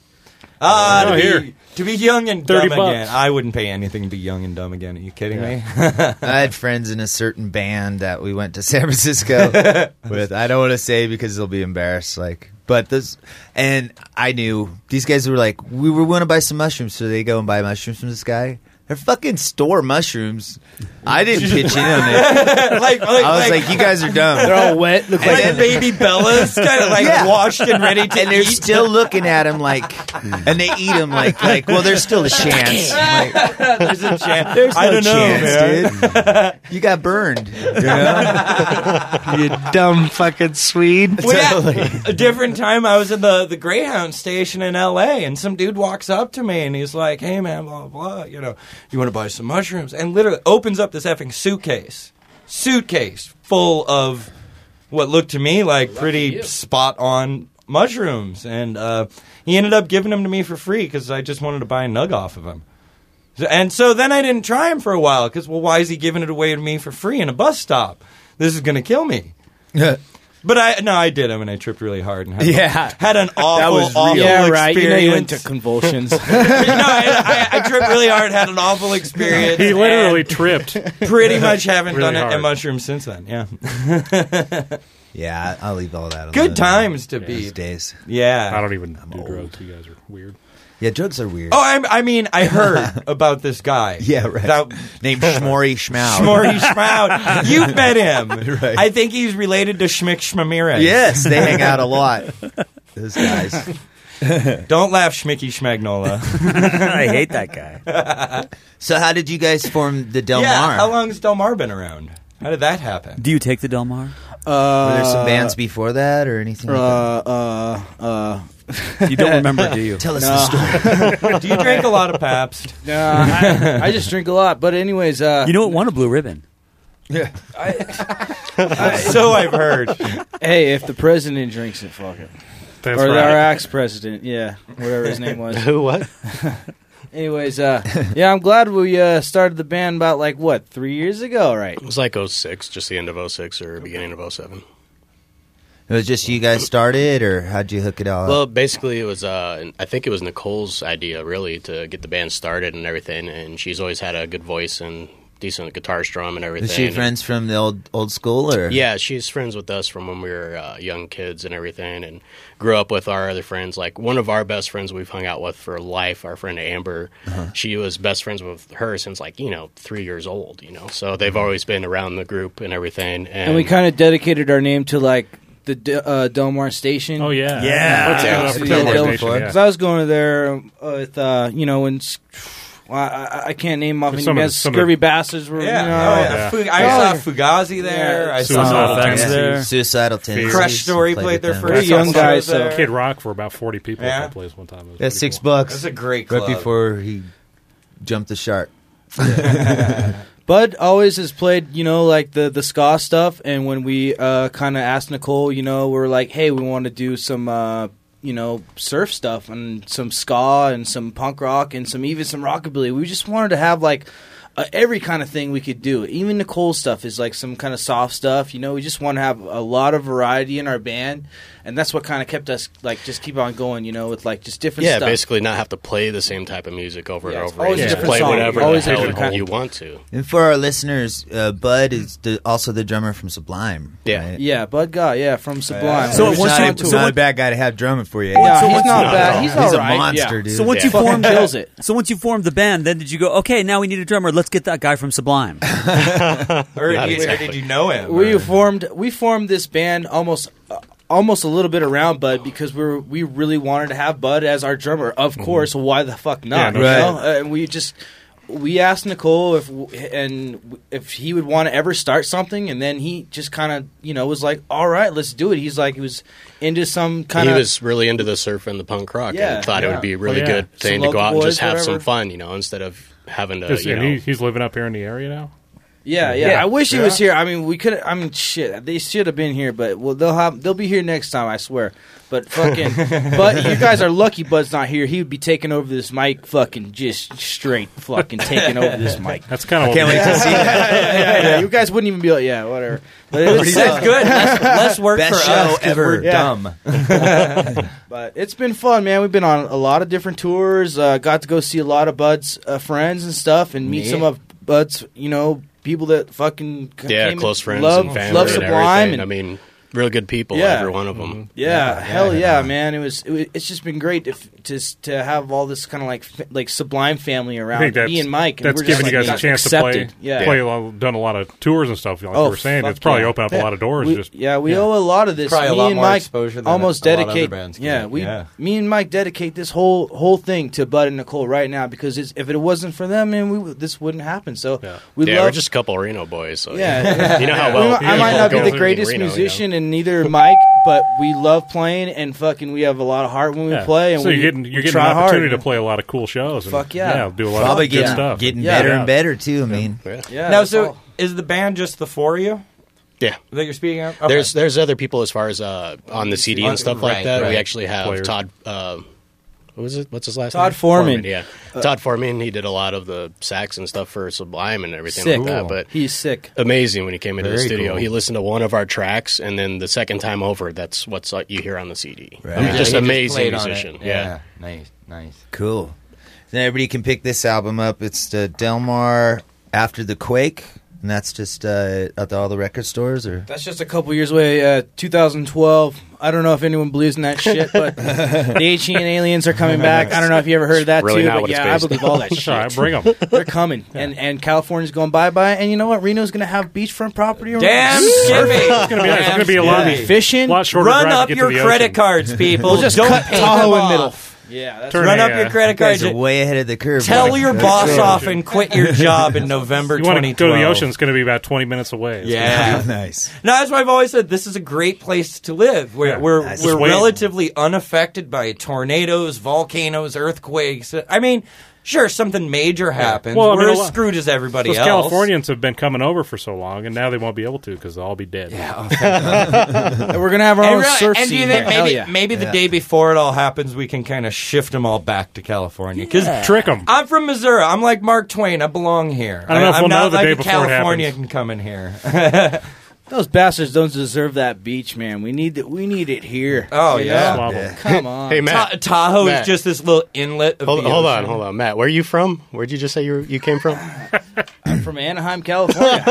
Ah, Oh, to, here. be, to be young and thirty dumb bucks. again. I wouldn't pay anything to be young and dumb again. Are you kidding me? I had friends in a certain band that we went to San Francisco with. I don't want to say because they'll be embarrassed. Like, but this, and I knew these guys were like, we were going to buy some mushrooms, so they go and buy mushrooms from this guy. They're fucking store mushrooms. I didn't pitch in on it. like, like, I was like, like, you guys are dumb. They're all wet. Look like like baby Bellas, kind of like Yeah. washed and ready to And they're eat. still looking at him like, and they eat them like, like, well, there's still a chance. I'm like, There's a chance. there's I no don't know, chance, man. dude. You got burned. You know? You dumb fucking Swede. Well, yeah, a different time, I was in the, the Greyhound station in L A, and some dude walks up to me, and he's like, hey, man, blah, blah, blah, you know, you want to buy some mushrooms? And literally opens up this effing suitcase. Suitcase full of what looked to me like pretty spot-on mushrooms. And uh, he ended up giving them to me for free because I just wanted to buy a nug off of him. So- And so then I didn't try him for a while because, well, why is he giving it away to me for free in a bus stop? This is going to kill me. But I no, I did him, and I tripped really hard and had, Yeah. had an awful, was awful real. yeah, right. You know you experience. went to convulsions. no, I, I, I tripped really hard, had an awful experience. He literally and tripped. pretty much haven't Really done it hard. in mushrooms since then. Yeah, Yeah, I'll leave all that alone. good times to These be. days. Yeah. I don't even do drugs. You guys are weird. Yeah, drugs are weird. Oh, I, I mean, I heard about this guy. Yeah, right. That, Named Shmori Schmau. Shmori Schmout. You've met him. Right. I think he's related to Schmick Schmamirez. Yes, they hang out a lot. Those guys. Don't laugh, Schmicky Schmagnola. I hate that guy. So how did you guys form the Del yeah, Mar? how long has Del Mar been around? How did that happen? Do you take the Del Mar? Uh, Were there some bands before that or anything like Uh, uh, uh. You don't remember, do you? that? Tell us no. the story. Do you drink a lot of Pabst? No, I, I just drink a lot. But anyways, uh, You know what won a blue ribbon? Yeah. So I've heard. hey, if the president drinks it, fuck it. That's or right. our ex-president, yeah, whatever his name was. Who? What? Anyways, uh, yeah, I'm glad we uh, started the band about like what three years ago, right? It was like oh six, just the end of oh six or beginning of oh seven. It was just you guys started, or how'd you hook it all Well, up? basically, it was. Uh, I think it was Nicole's idea, really, to get the band started and everything. And she's always had a good voice and decent guitar strum and everything. Was she And- friends from the old old school, or Yeah, she's friends with us from when we were uh, young kids and everything, and grew up with our other friends. Like one of our best friends we've hung out with for life, our friend Amber. Uh-huh. She was best friends with her since like you know three years old. You know, so they've always been around the group and everything. And, And we kind of dedicated our name to like the D- uh, Del Mar station. Oh, yeah. Yeah. Let's Yeah. do that for Yeah. Del Mar Yeah. Station, yeah. Because I was going there with, uh, you know, when s- well, I, I can't name off any Some of the- bands. some of the- Scurvy Bastards were, Yeah, you know. oh, yeah. yeah. Fug- I Oh, saw Fugazi there. Yeah. I Suicidal saw Tendencies. there. Suicidal Tendencies? Crush Story Played played with their them. first Pretty young couple guys, shows there. so- Kid Rock for about forty people Yeah. at that place one time. It was That's pretty six cool. bucks. That's a great club. Right before he jumped the shark. Bud always has played, you know, like the, the ska stuff. And when we uh, kind of asked Nicole, you know, we were like, hey, we want to do some, uh, you know, surf stuff and some ska and some punk rock and some even some rockabilly. We just wanted to have like uh, every kind of thing we could do. Even Nicole's stuff is like some kind of soft stuff. You know, we just want to have a lot of variety in our band. And that's what kind of kept us, like, just keep on going, you know, with, like, just different yeah, stuff. basically not have to play the same type of music over Yeah, and it's over. always and a just different play song. whatever Always the a hell different kind- you want to. And for our listeners, uh, Bud is the, also the drummer from Sublime. Yeah. right? Yeah, Bud Guy, yeah, from Sublime. So He's once not you- into so it. not a bad guy to have drumming for you. Yeah, So he's once not you- bad. He's, He's all a right. monster, yeah. dude. So once Yeah. you Fucking formed kills it. So once you formed the band, then did you go, okay, now we need a drummer. Let's get that guy from Sublime. Or, Not did you, exactly. or did you know him? We or- formed we formed this band almost uh, almost a little bit around Bud because we were, we really wanted to have Bud as our drummer. Of course, why the fuck not? Yeah, no you shit. know? Uh, and we just we asked Nicole if and if he would want to ever start something, and then he just kind of you know was like, all right, let's do it. He's like he was into some kind He of was really into the surf and the punk rock Yeah, and thought it yeah. would be a really Oh, yeah. good thing Some to go out local and just boys, have some whatever. fun, you know, instead of having to, Just- you and know. he, he's living up here in the area now. Yeah, yeah, Yeah. I wish he Yeah. was here. I mean, we could. I mean, shit, they should have been here, but well, they'll have. They'll be here next time, I swear. But fucking, but you guys are lucky. Bud's not here. He would be taking over this mic, fucking just straight, fucking taking over this mic. That's kind of. I can't wait to see that. yeah, yeah, yeah. You guys wouldn't even be like, yeah, whatever. But it was, That's good. Less, less work Best for show us. 'cause ever. we're- Yeah. Dumb. But it's been fun, man. We've been on a lot of different tours. Uh, got to go see a lot of Bud's uh, friends and stuff, and meet Yeah. some of Bud's, you know, people that fucking Yeah, came close friends love, and family love and Sublime, everything. I mean, real good people, Yeah. every one of them. Yeah, Yeah, hell yeah. yeah, man! It was, it was. It's just been great to to to have all this kind of like f- like Sublime family I around. think that's, Me and Mike, and that's we're just, giving you like, guys a chance accepted. to play. Yeah. play a lot, done a lot of tours and stuff. Like Oh, you were saying, fuck it's probably yeah. opened up a lot of doors. We- just yeah, we yeah. owe a lot of this. Probably a me lot and more Mike exposure than almost a lot of other dedicate. bands get. Yeah, we, Yeah. me and Mike dedicate this whole whole thing to Bud and Nicole right now because it's, if it wasn't for them, man, we would- this wouldn't happen. So Yeah. we yeah, love. we're just a couple Reno boys. So Yeah, you know how We well. might- I might people not be go the in greatest Reno, you know? musician, and neither Mike, but we love playing, and fucking, we have a lot of heart when we Yeah. play. And so we, you're getting we you're getting try an opportunity hard. to play a lot of cool shows. And, Fuck yeah. do a lot Probably of good getting, stuff. getting Yeah. better Yeah. and better too. I mean, Yeah. Yeah, Now, that's so all. is the band just the four of you Yeah. that you're speaking of? Okay. There's there's other people as far as uh, on the C D Uh, and stuff like right, that. right. We actually have Players. Todd. Uh, what was it? What's his last Todd name? Foreman. Yeah, Todd Foreman. He did a lot of the sax and stuff for Sublime and everything Sick. like that. Cool. But He's sick. amazing when he came into the Very studio. cool. He listened to one of our tracks, and then the second time over, that's what's uh, you hear on the C D. Right. I mean, Yeah, just he amazing played on musician. it. Yeah. Nice, nice. cool. Then everybody can pick this album up. It's the Delmar After the Quake, and that's just uh, at the, all the record stores. Or That's just a couple years away. Uh, two thousand twelve. I don't know if anyone believes in that shit, but the Ancient Aliens are coming back. I don't know if you ever heard of that Really too, not but what it's yeah, I based believe on. all that shit. All right, bring them. They're coming, and and California's going bye bye. And you know what? Reno's going to have beachfront property. around. Damn Surfing. skippy. It's gonna be it's gonna be a lot, Be fishing. lot shorter. Run drive to up get your to the credit ocean. cards, people. We'll just Don't cut pay Tahoe them in middle. off. Yeah, that's Turn Run a, up your uh, credit you guys cards. are way ahead of the curve. Tell boys. your That's boss good. off and quit your job in November You want to twenty go twelve. to the ocean? It's going to be about twenty minutes away. It's Yeah. Nice. No, that's why I've always said this is a great place to live. We're Yeah. we're, That's we're just wait. relatively unaffected by tornadoes, volcanoes, earthquakes. I mean, sure, something major happens. Well, I mean, we're a as lot- screwed as everybody Those else. Californians have been coming over for so long, and now they won't be able to because they'll all be dead. Yeah, oh, thank God. And we're going to have our And, own really- surf and do you scene think here. Hell maybe yeah. maybe the Yeah. day before it all happens, we can kind of shift them all back to California? Because Trick them. I'm from Missouri. I'm like Mark Twain. I belong here. I don't know if I'm we'll not know the like day a before it California happens. can come in here. Those bastards don't deserve that beach, man. We need it. We need it here. Oh, You yeah. know? Swabble. Yeah. Come on. Hey, Matt. Ta- Tahoe Matt. is just this little inlet. Of Hold, the hold on, ocean. hold on, Matt. Where are you from? Where'd you just say you were, you came from? I'm from Anaheim, California.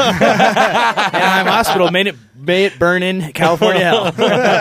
Anaheim Hospital made it made it burn in California hell.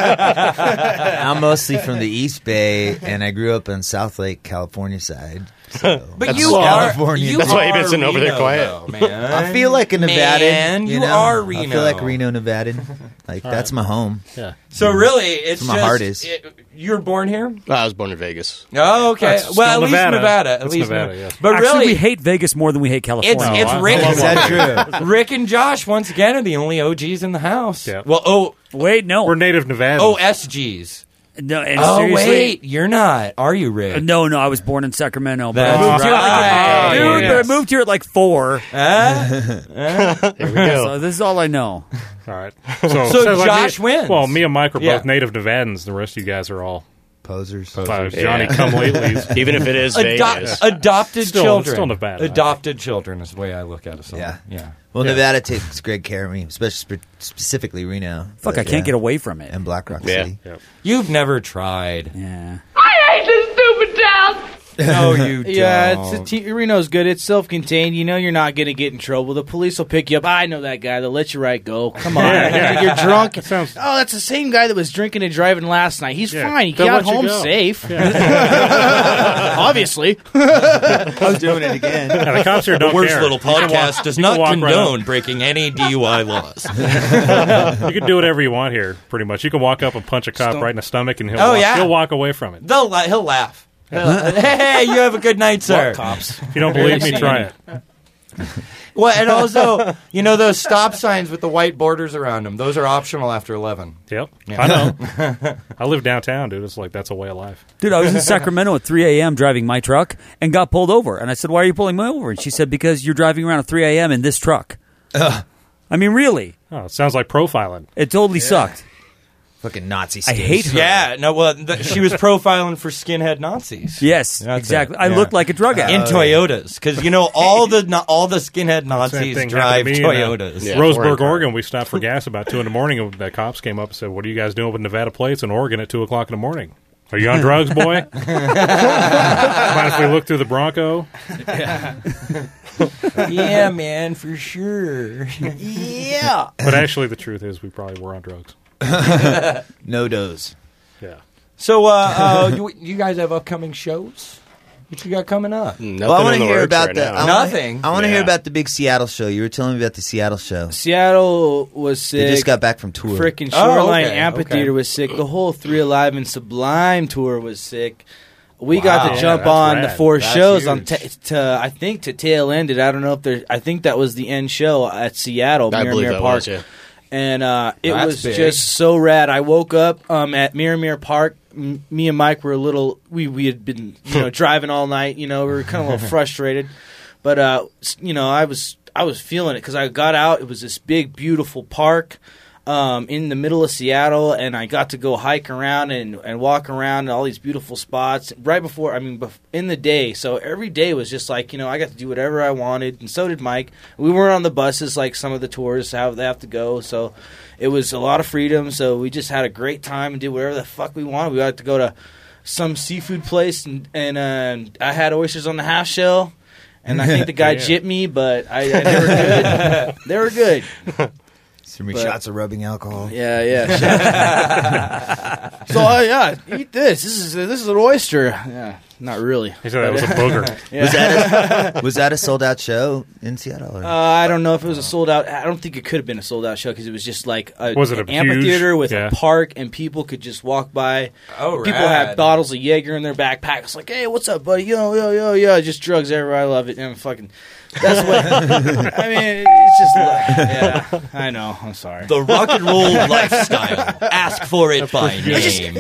I'm mostly from the East Bay, and I grew up on South Lake, California side. So. But That's you are California. You That's why you've been are sitting over there Reno, quiet. though, man. I feel like a Nevadan. Man, you, know? are I Reno. feel like Reno, Nevadan. Like that's my home. Yeah. So really, it's That's where my just heart is. it- you were born here. I was born in Vegas. Oh, okay. That's well, at still least Nevada. Nevada. At It's least Nevada, Nevada. yeah. But Actually, really, we hate Vegas more than we hate it's California. it's I Rick. love Is that true? Rick and Josh once again are the only O Gs in the house. Yeah. Well, oh, Wait, no. We're native Nevadans. oh, S Gs. no and Oh, seriously, wait, you're not, are you, Rick? Uh, No, no, I was born in Sacramento. But That's I moved here at right. like, dude, Yes. but I moved here at like four. Huh? Here we So go. this is all I know. All right. So, So like Josh me, wins. Well, me and Mike are Yeah. both native Nevadans. The rest of you guys are all Posers. uh, Yeah. Johnny come latelys. Even if it is Ado- Vegas. adopted Still- children. still Nevada, I Adopted children is the way I look at it. So, Yeah. yeah. Well, Yeah. Nevada takes great care of me, especially spe- specifically Reno. Fuck, But, I can't yeah. get away from it. And Black Rock Yeah. City. Yep. You've never tried. Yeah. I hate this stupid town. No, you don't. Yeah, it's a t- Reno's good. It's self-contained. You know you're not going to get in trouble. The police will pick you up. I know that guy. They'll let you right go. Come on. Yeah, yeah. You're drunk. That sounds- Oh, that's the same guy that was drinking and driving last night. He's Yeah. fine. He They'll got let you home go. safe. Yeah. Obviously. I was doing it again. Yeah, the cops here don't The Worst care. Little You can Podcast walk- does you can not walk right condone up. breaking any D U I laws. You can do whatever you want here, pretty much. You can walk up and punch a cop Stop. right in the stomach, and he'll Oh, walk, yeah. he'll walk away from it. They'll la- he'll laugh. He'll- hey, you have a good night, sir. What cops? If you don't believe me, try it. Well, and also, you know those stop signs with the white borders around them? Those are optional after eleven. Yep, Yeah. I know. I live downtown, dude. It's like that's a way of life. Dude, I was in Sacramento at three a.m. driving my truck and got pulled over. And I said, why are you pulling me over? And she said, because you're driving around at three a.m. in this truck. Ugh. I mean, really. Oh, it sounds like profiling. It totally Yeah. sucked. Fucking Nazi I skate. hate her. Yeah, no, well, th- she was profiling for skinhead Nazis. Yes, That's exactly. it. I Yeah. looked like a drug in addict. Toyotas because you know all the no- all the skinhead Same Nazis thing drive happened to me in, uh, Toyotas. Yeah, Roseburg, foreign car. Oregon. We stopped for gas about two in the morning, and the cops came up and said, "What are you guys doing with Nevada plates in Oregon at two o'clock in the morning? Are you on drugs, boy? Mind if we look through the Bronco?" Yeah, man, for sure. Yeah. But actually, the truth is, we probably were on drugs. No dose. Yeah. So, uh, uh, you, you guys have upcoming shows? What you got coming up? Nothing Well, I want in to the hear works about right the now. I wanna- Nothing? I want to Yeah. hear about the big Seattle show. You were telling me about the Seattle show. Seattle was sick. They just got back from tour. Frickin' Oh, Shoreline okay, Amphitheater okay. was sick. The whole Three Alive and Sublime tour was sick. We got Wow. to jump Yeah, that's on the rad. four That's shows on huge. t- to I think to tail ended. I don't know if there. I think that was the end show at Seattle, I believe Miramar that Park. was, yeah. And uh, it That's was big. just so rad. I woke up um, at Miramar Park. M- me and Mike were a little. We we had been you know driving all night. You know we were kind of a little frustrated, but uh, s- you know I was I was feeling it because I got out. It was this big beautiful park um, in the middle of Seattle, and I got to go hike around and, and walk around all these beautiful spots right before. I mean, bef- in the day. So every day was just like you know I got to do whatever I wanted, and so did Mike. We weren't on the buses like some of the tours have they have to go. So it was a lot of freedom. So we just had a great time and did whatever the fuck we wanted. We got to go to some seafood place, and and uh, I had oysters on the half shell. And I think the guy Yeah. jipped me, but I, I they were good. They were good. Three But- shots of rubbing alcohol. Yeah, yeah. so uh, yeah, eat this. This is this is an oyster. Yeah, not really. He said that was a booger. Yeah. Was that a, was that a sold out show in Seattle? Or? Uh, I don't know if it was a sold out. I don't think it could have been a sold out show because it was just like a, Was it an a amphitheater huge- with yeah. a park and people could just walk by. Oh, People rad. had bottles of Jaeger in their backpack. It's like, hey, what's up, buddy? Yo, yo, yo, yo. Just drugs everywhere. I love it. And fucking. That's what. I mean, it's just. Yeah, I know. I'm sorry. The rock and roll lifestyle. Ask for it by name.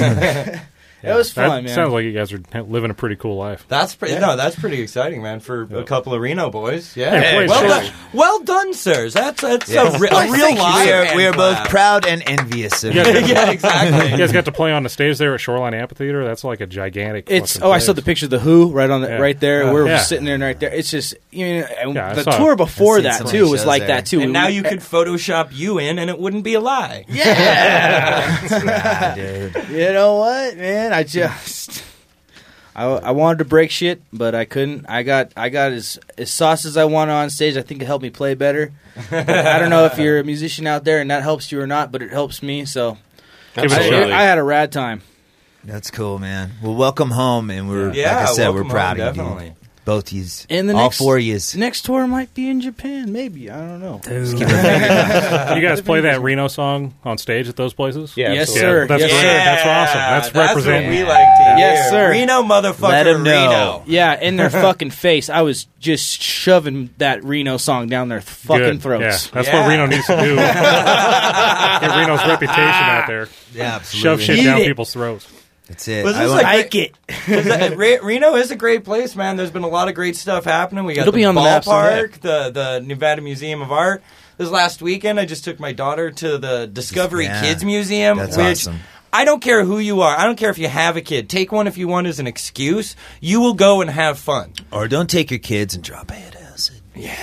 It was That fun, man. sounds like you guys are living a pretty cool life. That's pretty. No, that's pretty exciting, man. For a couple of Reno boys. Yeah. Hey, please, well sure. done. Well done, sirs. That's that's Yes. a, re- Well, a real thank you. live. We are, fan we are both clap. proud and envious of You you. guys, Yeah, exactly. you guys got to play on the stage there at Shoreline Amphitheater. That's like a gigantic. It's fucking oh, I place. saw the picture of the Who right on the Yeah. right there. Uh, We're yeah. sitting there and right there. It's just you know, and Yeah, I the saw tour it. before I've seen that some too was shows like there. that too. And We- now you could Photoshop you in, and it wouldn't be a lie. That's rad, dude. You know what, man? I just I, I wanted to break shit, but I couldn't. I got I got as as sauce as I wanted on stage. I think it helped me play better. But I don't know if you're a musician out there and that helps you or not, but it helps me. So I, Give it a shot. I had a rad time. That's cool, man. Well, welcome home, and we're Yeah, like I said, we're welcome proud home, of you. definitely. Both yous, And the all next, four yous. Next tour might be in Japan, maybe. I don't know. You guys play that Reno song on stage at those places? Yeah, Yes, absolutely. sir. That's Yes, great. sir. That's awesome. That's, That's representing. what we like to hear. Yes, sir. Reno, motherfucker. Let 'em know. Reno. Yeah, in their fucking face. I was just shoving that Reno song down their fucking Good. throats. Yeah, that's Yeah. what Reno needs to do. Get Reno's reputation out there. Yeah, Shove absolutely. shit Eat down it. people's throats. That's it. Was I this like- like- Like it. Is that- Re- Reno is a great place, man. There's been a lot of great stuff happening. We got It'll the be on the map ballpark, the the Nevada Museum of Art. This last weekend, I just took my daughter to the Discovery Yeah. Kids Museum. That's which awesome. I don't care who you are. I don't care if you have a kid. Take one if you want as an excuse. You will go and have fun. or don't take your kids and drop head acid.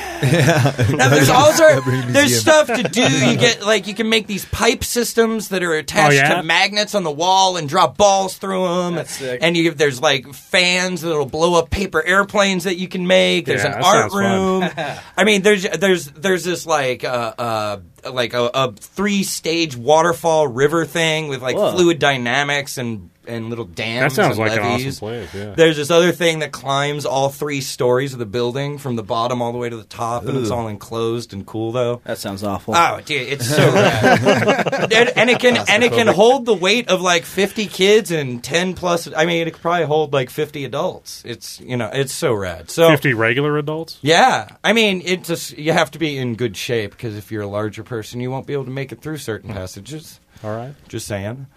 Now, there's also there's stuff to do. You get like you can make these pipe systems that are attached Oh, yeah? to magnets on the wall and drop balls through them. That's sick. And you there's like fans that'll blow up paper airplanes that you can make. There's Yeah, an that art sounds fun. room. I mean, there's there's there's this like uh, uh like a, a three stage waterfall river thing with like Whoa. fluid dynamics and and little dams. That sounds and like an levees. awesome place. Yeah. There's this other thing that climbs all three stories of the building from the bottom all the way to the top, and it's Ooh. all enclosed and cool though. That sounds awful. Oh, dude, it's so rad. and, and it can and it can hold the weight of like fifty kids and ten plus. I mean, it could probably hold like fifty adults. It's you know, it's so rad. So fifty regular adults? yeah, I mean, it just you have to be in good shape because if you're a larger person, you won't be able to make it through certain passages. All right. Just saying.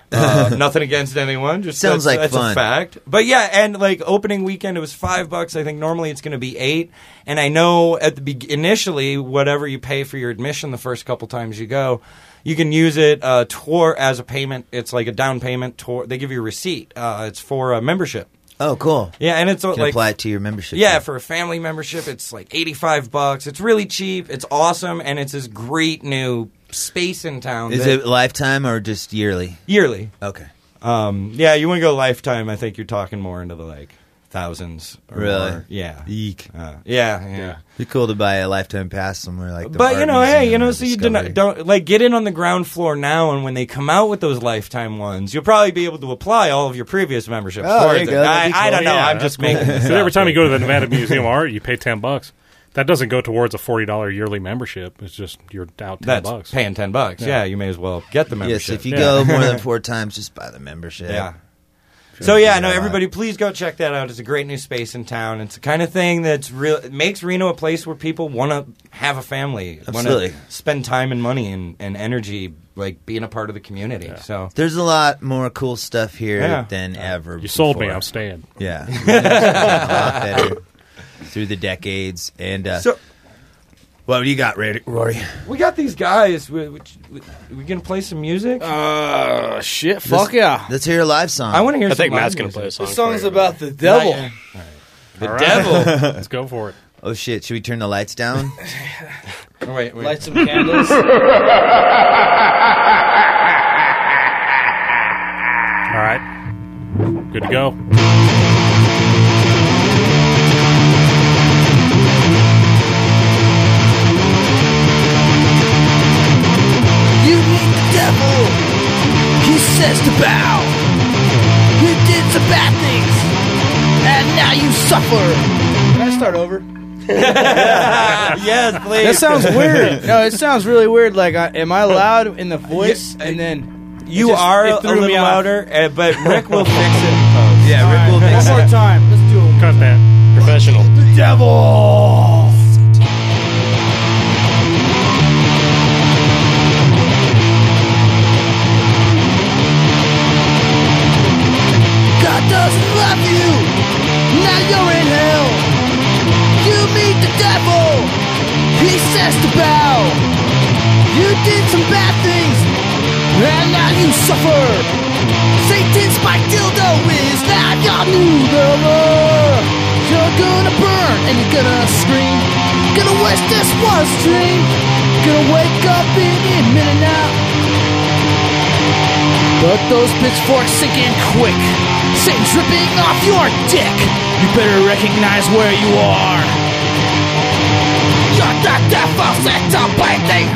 Uh, nothing against anyone. Just Sounds that's, like that's fun. a fact. But yeah, and like opening weekend, it was five bucks. I think normally it's going to be eight. And I know at the be- initially, whatever you pay for your admission the first couple times you go, you can use it uh, toward as a payment. It's like a down payment. Toward, they give you a receipt. Uh, it's for a membership. Oh, cool. Yeah, and it's You uh, can like apply it to your membership. yeah, for a family membership, it's like eighty-five bucks. It's really cheap. It's awesome, and it's this great new space in town. Is that- it lifetime or just yearly? yearly? Okay. Um, yeah, you want to go lifetime. I think you're talking more into the like thousands. Or Really? more. Yeah. Eek. Uh, yeah, yeah. It'd be cool to buy a lifetime pass somewhere like the But you Art know, hey, Museum you know, or so you Discovery. don't, don't like get in on the ground floor now, and when they come out with those lifetime ones, you'll probably be able to apply all of your previous memberships. Oh, there towards you it. go. That'd I, be I cool. don't know. Yeah, I'm that's just cool. making this So up. every time you go to the Nevada Museum of Art, you pay ten bucks. That doesn't go towards a forty dollar yearly membership. It's just you're out ten That's bucks. paying ten bucks. Yeah. Yeah. you may as well get the membership. Yes, if you Yeah. go more than four times, just buy the membership. Yeah. So yeah, no, Yeah. everybody, please go check that out. It's a great new space in town. It's the kind of thing that's real. It makes Reno a place where people want to have a family, want Absolutely. to spend time and money and, and energy, like being a part of the community. So There's a lot more cool stuff here Yeah. than ever. You sold me. before. I'm staying. Yeah. It's gotten a lot better through the decades. And uh, So- what do you got, Ray- Rory? we got these guys. We, we, we gonna play some music. Uh, shit, fuck yeah. Let's hear a live song. I want to hear. I some think live Matt's gonna music. play a song. This song's for you. about the devil. Not yet. The All right. devil. Let's go for it. Oh, shit. Should we turn the lights down? Oh, wait, wait. Light some candles. All right. Good to go. You meet the devil. He says to bow. You did some bad things, and now you suffer. Can I start over? Yes, please. That sounds weird. No, it sounds really weird. Like, I, am I loud in the voice? Yeah, and then You it just- are it a threw me little off. louder, uh, but Rick will fix it. in post. Yeah, Rick will mix One more it. time. Let's do it. Cut that. Professional. The devil. God doesn't love you. Now you're in hell. You meet the devil. He says to bow. You did some bad things, and now you suffer. Satan's spiked dildo is now your new lover. You're gonna burn and you're gonna scream. Gonna wish this was a dream. Gonna wake up any minute now. But those pitchforks sink in quick. Satan's ripping off your dick. You better recognize where you are. You're the devil sent to biting.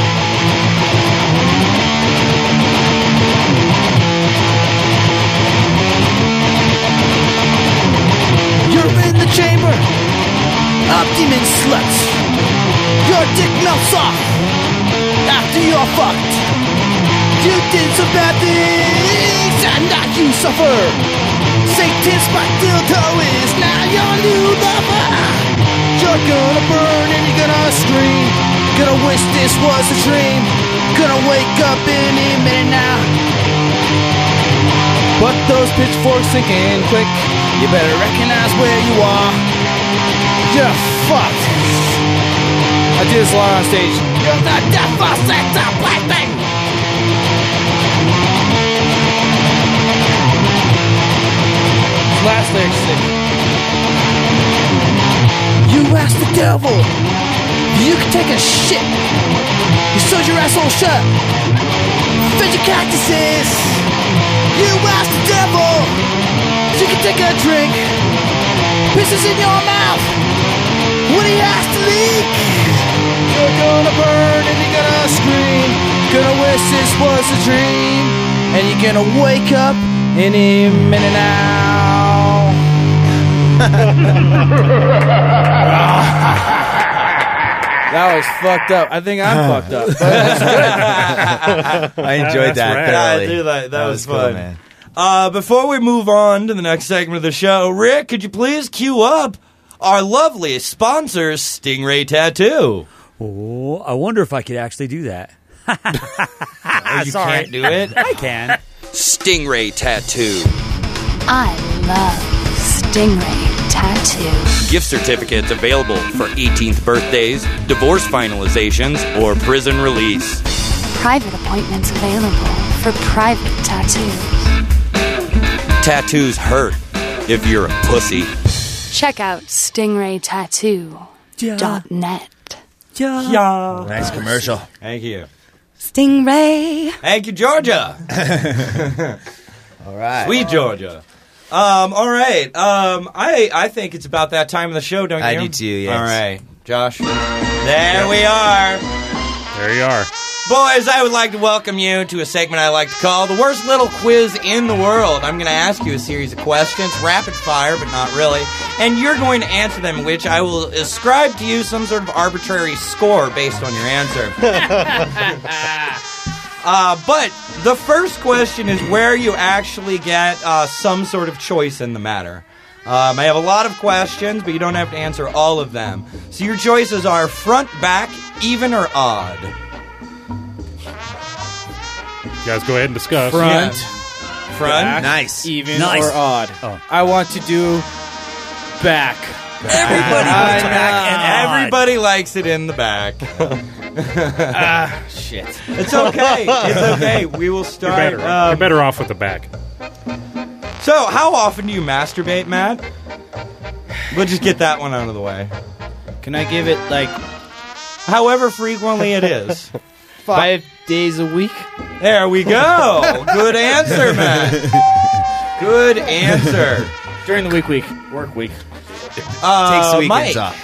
You're in the chamber of demon sluts. Your dick melts off after you're fucked. You did some bad things and now you suffer. Satan's spot dildo is now your new lover. You're gonna burn and you're gonna scream. Gonna wish this was a dream. Gonna wake up any minute now. But those pitchforks sink in quick. You better recognize where you are. You're fucked. I did this a lot on stage. You're the devil sent to biting. Last lyric sick. You asked the devil if you could take a shit. You sewed your asshole shut. Fed your cactuses. You asked the devil if you could take a drink. Pisses in your mouth when he has to leak. You're gonna burn and you're gonna scream. Gonna wish this was a dream. And you're gonna wake up any minute now. That was fucked up. I think I'm fucked up. But that's good. I enjoyed that rad. Yeah, I thoroughly. do that. That, was, cool, fun. man. Uh, before we move on to the next segment of the show, Rick, could you please cue up our lovely sponsor, Stingray Tattoo? Oh, I wonder if I could actually do that. Oh, you Sorry. can't do it? I can. Stingray Tattoo. I love Stingray Tattoo. Gift certificates available for eighteenth birthdays, divorce finalizations, or prison release. Private appointments available for private tattoos. Tattoos hurt if you're a pussy. Check out stingray tattoo dot net. Yeah. Yeah. Nice commercial. Thank you. Stingray. Thank you, Georgia. All right. Sweet Georgia. Um, all right. Um, I I think it's about that time of the show, don't you? I do too, yes. All right. Josh. There we are. There you are. Boys, I would like to welcome you to a segment I like to call the worst little quiz in the world. I'm going to ask you a series of questions, rapid fire, but not really, and you're going to answer them, which I will ascribe to you some sort of arbitrary score based on your answer. uh, but the first question is where you actually get uh, some sort of choice in the matter. Um, I have a lot of questions, but you don't have to answer all of them. So your choices are front, back, even, or odd. You guys go ahead and discuss. Front, Yeah. Front. back, Nice. even, Nice. or odd. Oh. I want to do back. Everybody I wants back and know. odd. Everybody likes it in the back. Ah, shit. It's okay. It's okay. We will You're start. better, um, you're better off with the back. So, how often do you masturbate, Matt? We'll just get that one out of the way. Can I give it like However frequently it is. five days a week? There we go. Good answer, Matt. Good answer. During the week week. Work week. Uh, Takes the weekends Mike. off.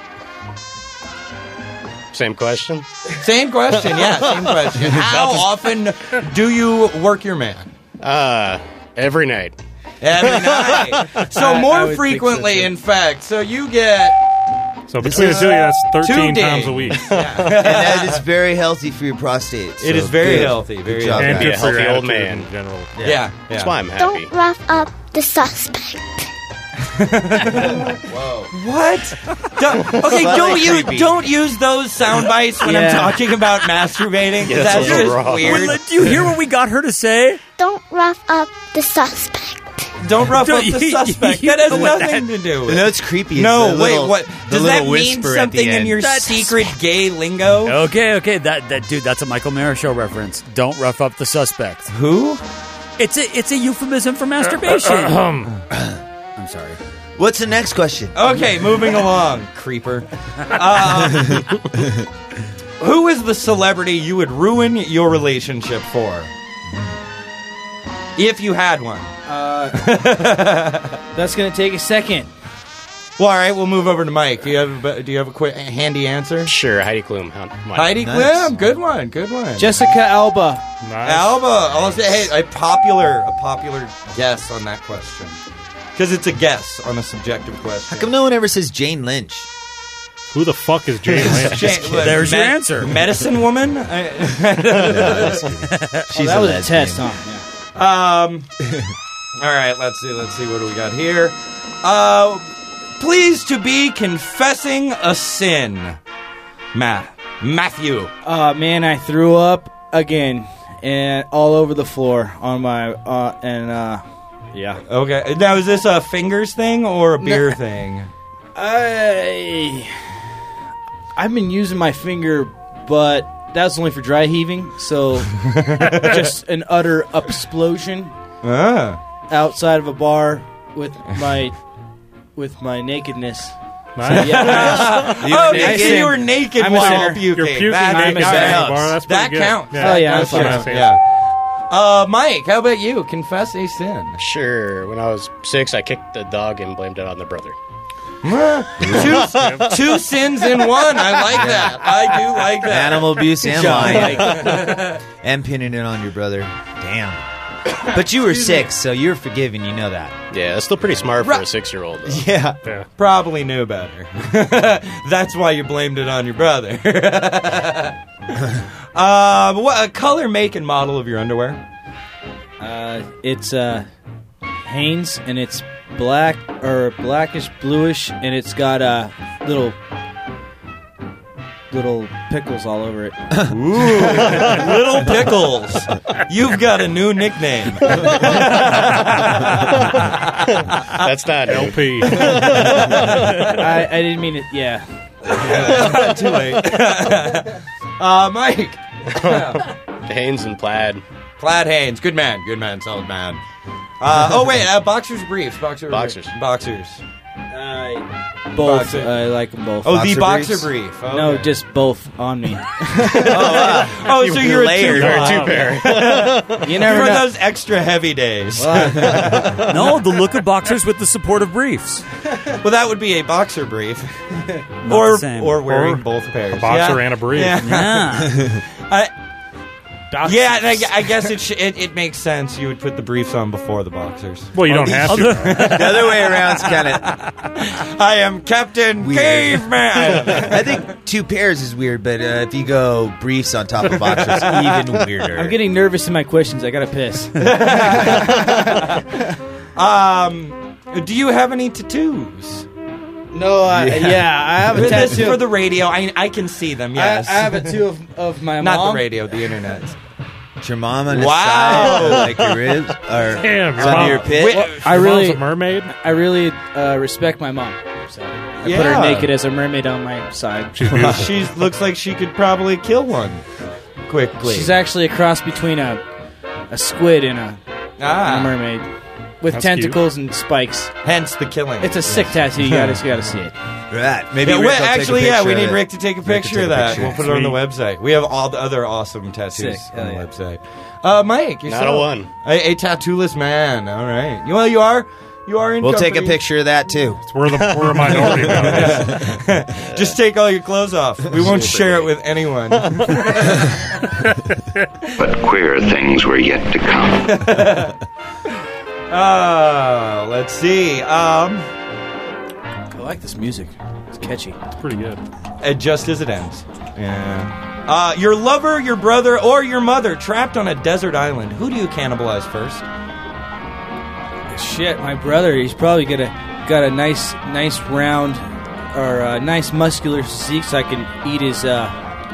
Same question. Same question, yeah, same question. How often do you work your man? Uh, every night. Every night. So I- I more would think frequently, so, too. in fact. So you get So between the two of you, that's thirteen two times a days. week. And that is very healthy for your prostate. It so is very good. healthy, Good very job, And Be guys. a good for your healthy old attitude man. in general. yeah. yeah. That's why I'm happy. Don't rough up the suspect. What? Don't, okay, Slightly don't use creepy. don't use those sound bites when I'm Yeah. talking about masturbating. Yeah, that's that's a little just wrong. weird. Well, do you hear what we got her to say? Don't rough up the suspect. Don't rough Don't- up the you- suspect. you That has know what nothing to do with You it. know what's creepy? is No, the wait, little- what? the Does little that mean whisper at the something in end. your That's- secret gay lingo? Okay, okay, that that dude, that's a Michael Mara show reference. Don't rough up the suspect. Who? It's a it's a euphemism for masturbation. I'm sorry. What's the next question? Okay, moving along, creeper. Um, who is the celebrity you would ruin your relationship for? If you had one. Uh, that's gonna take a second. Well, all right, we'll move over to Mike. Do you have a, do you have a quick handy answer? Sure, Heidi Klum. How- why? Heidi Nice. Klum, good one, good one. Jessica Alba. Nice. Alba. I'll say, hey, a popular, a popular guess on that question, because it's a guess on a subjective question. How come no one ever says Jane Lynch? Who the fuck is Jane Lynch? Jane- what, There's your answer. Medicine woman. I- She's that a was a lesbian. test, huh? Yeah. Um. All right, let's see. Let's see. What do we got here? Uh, pleased to be confessing a sin, Matt Matthew. Uh, man, I threw up again and all over the floor on my uh and uh yeah. Okay. Now, is this a fingers thing or a beer thing? I I've been using my finger, but that's only for dry heaving. So just an utter explosion Ah. outside of a bar with my with my nakedness. Nice. Yeah, Oh, okay, naked? so you were naked I'm a while sinner. puking. You're puking That, naked I'm a in sinner. the bar. That's that pretty good. counts. Oh, yeah, That's I'm fine. fine. Yeah. Uh, Mike, how about you? Confess a sin. Sure. When I was six, I kicked the dog and blamed it on the brother. two, two sins in one. I like that. I do like that. Animal abuse and job, lying. And pinning it on your brother. Damn. But you were six, so you're forgiven. You know that. Yeah, that's still pretty smart for Right. a six-year-old. Though. Yeah. Yeah. Probably knew better. That's why you blamed it on your brother. uh, what a color, make, and model of your underwear? Uh, it's uh, Hanes, and it's black or blackish bluish, and it's got uh, little little pickles all over it. Ooh, Little Pickles. You've got a new nickname. That's not L P. I, I didn't mean it. Yeah. Too late. Uh, Mike. Hanes and Plaid. Plaid Hanes. Good man. Good man. Solid man. Uh, oh, wait. Uh, boxers briefs. Boxer, Boxers. Boxers. Uh, both. Boxer. I like them both. Oh, Boxer the boxer briefs? brief. Okay. No, just both on me. Oh, so you're a layered. two, You're a two-pair. You never For know. those extra heavy days. No, the look of boxers with the supportive briefs. Well, that would be a boxer brief. Not or the same. or wearing Or both pairs. a boxer Yeah. and a brief. Yeah. Yeah. I, yeah, and I, I guess it, sh- it it makes sense. You would put the briefs on before the boxers. Well, you don't have to. The other way around's kind of. I am Captain Weird. Caveman. I think two pairs is weird, but uh, if you go briefs on top of boxers, even weirder. I'm getting nervous in my questions. I gotta piss. um, do you have any tattoos? No, I, yeah. yeah, I have a This tattoo is for the radio. I I can see them. Yes, I, I have a tattoo of, of my Not mom. the radio, the internet. It's your mom on the Wow. side, like your ribs, or Damn, your under mom- your pit. Wait, Well, I Your really, mom's a mermaid. I really uh, respect my mom. So I put Yeah. her naked as a mermaid on my side. She's beautiful. She looks like she could probably kill one quickly. She's actually a cross between a a squid and a, ah, and a mermaid with That's tentacles and spikes. hence the killing. It's a sick tattoo. You gotta, you gotta see it. Right. Maybe Yeah, Rick well, will take a actually, yeah, picture we of need it. Rick to take a Rick to picture take of a that. picture. We'll put it on the website. We have all the other awesome tattoos Sick. on Hell the yeah. website. Uh, Mike, yourself. Not a one. A, a tattooless man. All right. You- Well, you are. You are in. We'll take a company. picture of that too. We're the we're a minority about this. Just take all your clothes off. We won't share it with anyone. But queer things were yet to come. Uh, let's see. Um, I like this music. It's catchy. It's pretty good. it just as it ends. Yeah. Uh, your lover, your brother, or your mother trapped on a desert island. Who do you cannibalize first? Shit, my brother. He's probably got a got a nice, nice round or a nice muscular physique, so I can eat his. Uh,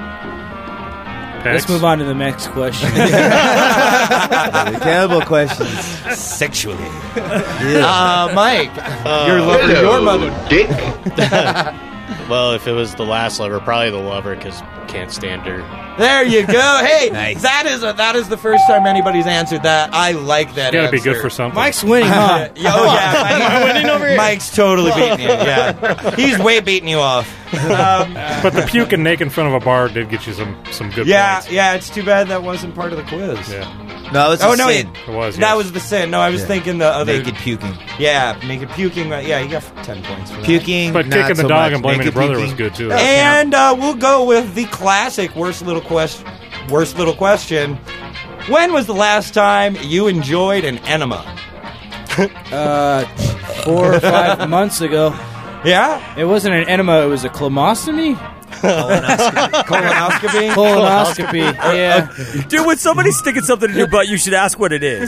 let's Pecs? move on to the next question. The cannibal questions. Sexually. Yeah. Uh, Mike, Uh, your lover, Hello, your mother. Dick. Well, if it was the last lover, probably the lover, because can't stand her. There you go. Hey, Nice. that is a, that is the first time anybody's answered that. I like that. You gotta answer. be good for something. Mike's winning, huh? Yeah, oh yeah, Mike, winning over here. Mike's totally beating you. Yeah, he's way beating you off. Um, But the puking naked in front of a bar did get you some some good yeah, points. yeah. It's too bad that wasn't part of the quiz. Yeah, No, it's Oh a no, sin. it, it was. that yes. was the sin. No, I was Yeah. thinking the other. Naked puking. Yeah, naked puking. uh, Yeah, you got ten points for that. Puking, But not kicking the so dog much. and blaming Naked your brother puking. was good too. And uh, we'll go with the classic worst little question. Worst little question. When was the last time you enjoyed an enema? Uh, four or five months ago. Yeah, It wasn't an enema. It was a colostomy. colonoscopy. Colonoscopy. Yeah. Dude, when somebody's sticking something in your butt, you should ask what it is.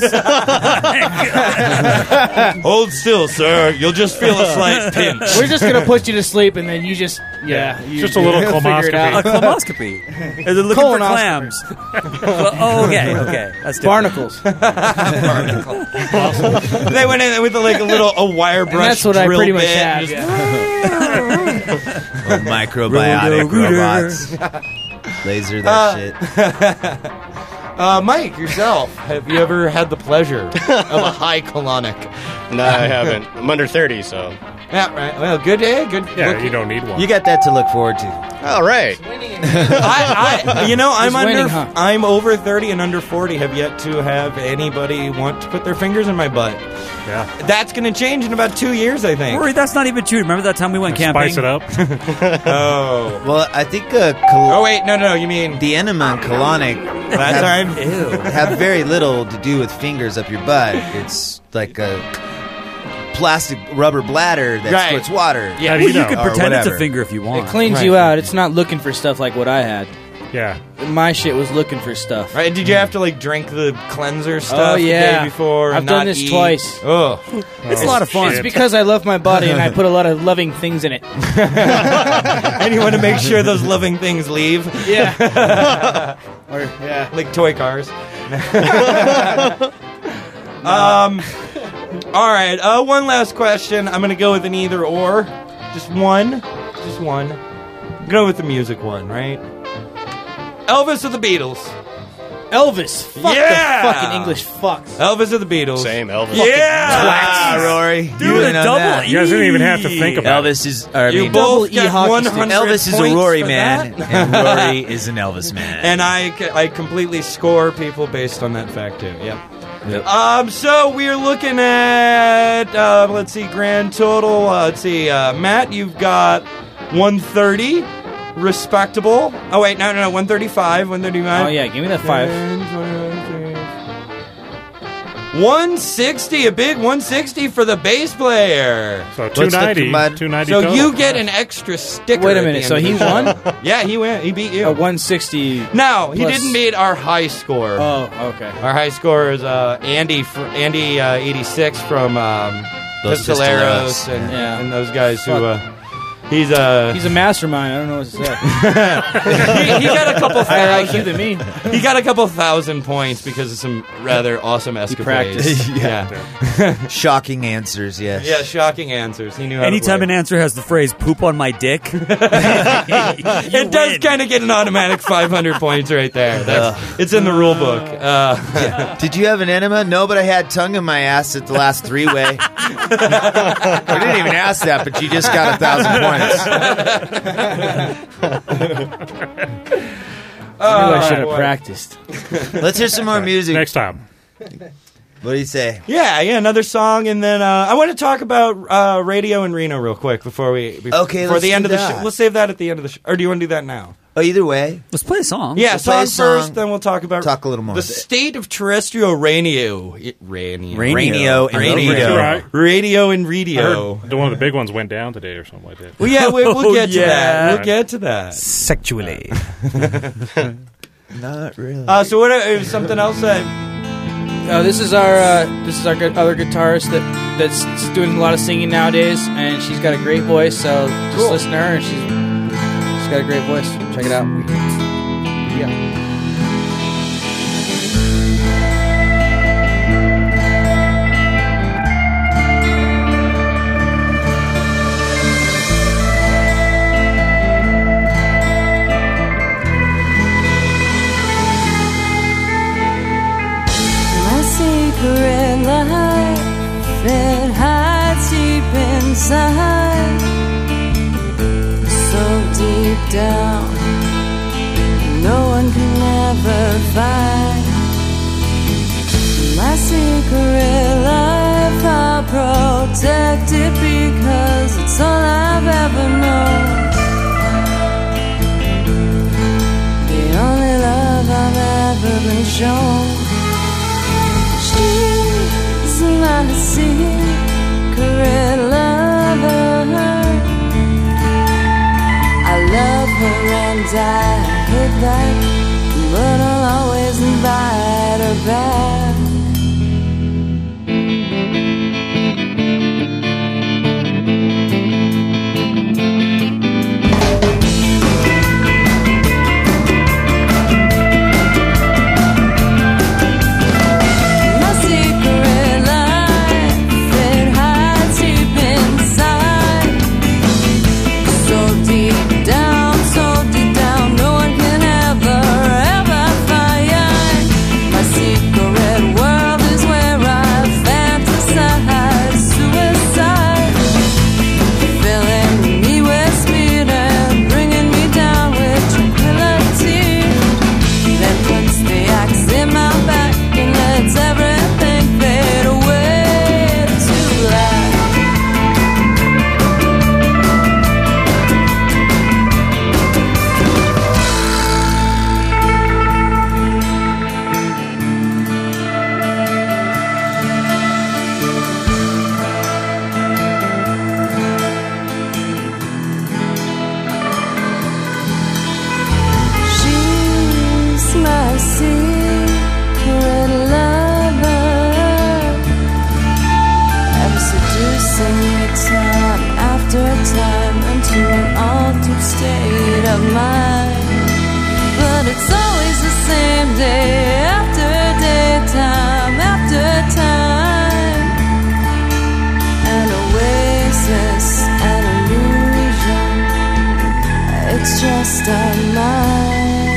Hold still, sir. You'll just feel a slight pinch. We're just gonna put you to sleep, and then you just yeah. You, Just a little you'll figure it A out. colonoscopy. Are they looking for Colonoscopy. clams? Well, oh, okay, okay. That's different. Barnacles. They went in with like a little a wire brush. And that's what I drill pretty much bit have. and just- Yeah. Oh, microbiotic robots. Laser that Uh, shit. Uh, Mike, yourself, have you ever had the pleasure of a high colonic? No, I haven't. I'm under thirty, so. Yeah, right. Well, good day. Good. Yeah, look- you don't need one. You got that to look forward to. All right. I, I, you know, I'm He's under. winning, huh? I'm over thirty and under forty. Have yet to have anybody want to put their fingers in my butt. Yeah. That's going to change in about two years, I think. Rory, that's not even true. Remember that time we went camping? Spice it up. Oh. Well, I think uh, col- Oh wait, no, no, no. You mean the enema and colonic last have, time? Ew. have very little to do with fingers up your butt. It's like a plastic rubber bladder that Right. squirts water. Yeah, Well, you you know, could or pretend it's a whatever. finger if you want. It cleans Right. you out. It's not looking for stuff like what I had. Yeah. My shit was looking for stuff. Right? Did you have to like drink the cleanser stuff Oh, yeah. the day before? and I've done not this eat? twice. Oh, It's a lot of fun. It's because I love my body and I put a lot of loving things in it. And you want to make sure those living things leave. Yeah. Or yeah. Like toy cars. um. All right. Uh, one last question. I'm gonna go with an either or. Just one. Just one. Go with the music one, right? Elvis or the Beatles? Elvis. Fuck Yeah! the fucking English fucks. Elvis or the Beatles? Same, Elvis. Yeah! Twats, Rory. Dude, You a in on double that. You guys didn't even have to think about Elvis is. Or, I You mean, both E got hockey one stick. hundred Elvis is a points Rory for man, that. and Rory is an Elvis man. And I, c- I completely score people based on that fact, too. Yep. Yep. Um, so we're looking at, uh, let's see, grand total. Uh, let's see, uh, Matt, you've got one thirty. Respectable. Oh, wait, no, no, no, one thirty-five, one thirty-five. Oh, yeah, give me that five. one sixty, a big one sixty for the bass player. So two ninety. two ninety So total. you get an extra sticker. Wait a at the minute, end so of the he show. won? Yeah, he went. He beat you. A one sixty. No, he plus- didn't beat our high score. Oh, okay. Our high score is uh, Andy, fr- Andy uh, eighty-six from um, Those Pistoleros Pistoleros. and, Yeah. and those guys who. Fuck. Uh, he's uh, He's a mastermind. I don't know what to say. he, he got a couple. Higher I Q thousand, than me. he got a couple thousand points because of some rather awesome escapades. practiced. yeah. Shocking answers, yes. Yeah, shocking answers. He knew how Anytime to an play. answer has the phrase "poop on my dick," It does kind of get an automatic five hundred points right there. That's, it's in the rule book. Uh, Did you have an enema? No, but I had tongue in my ass at the last three way. I didn't even ask that, but you just got a thousand points. I Oh, should have boy. practiced. Let's hear some more music. Next time. What do you say? Yeah, yeah, another song, and then uh, I want to talk about uh, Radio in Reno real quick before we before, Okay, before let's the end do of the that. show. We'll save that at the end of the show, or do you want to do that now? Oh, either way. let's play a song. Yeah, We'll play song, a song, first, then we'll talk about talk a little more. the state of terrestrial radio. I- Radio, Radio and radio, radio. Right. radio and I radio. heard the one of the big ones went down today or something like that. Well, yeah, we, we'll Oh, get to yeah. that. We'll get to that. Sexually. Not really. Uh, so what? Uh, something else that. Uh, this is our uh, this is our gu- other guitarist that that's doing a lot of singing nowadays, and she's got a great voice. So just Cool. listen to her, and she's she's got a great voice. Check it out. Yeah. My secret life, it hides deep inside, so deep down, no one can ever find. My secret life, I'll protect it because it's all I've ever known. The only love I've ever been shown. She's my secret lover. I love her and I hate that, but I'll always invite her back. My secret life, it hides deep inside, so deep down, so deep down, no one can ever, ever find. My secret mine. But it's always the same day after day, time after time. An oasis, an illusion, it's just our mind.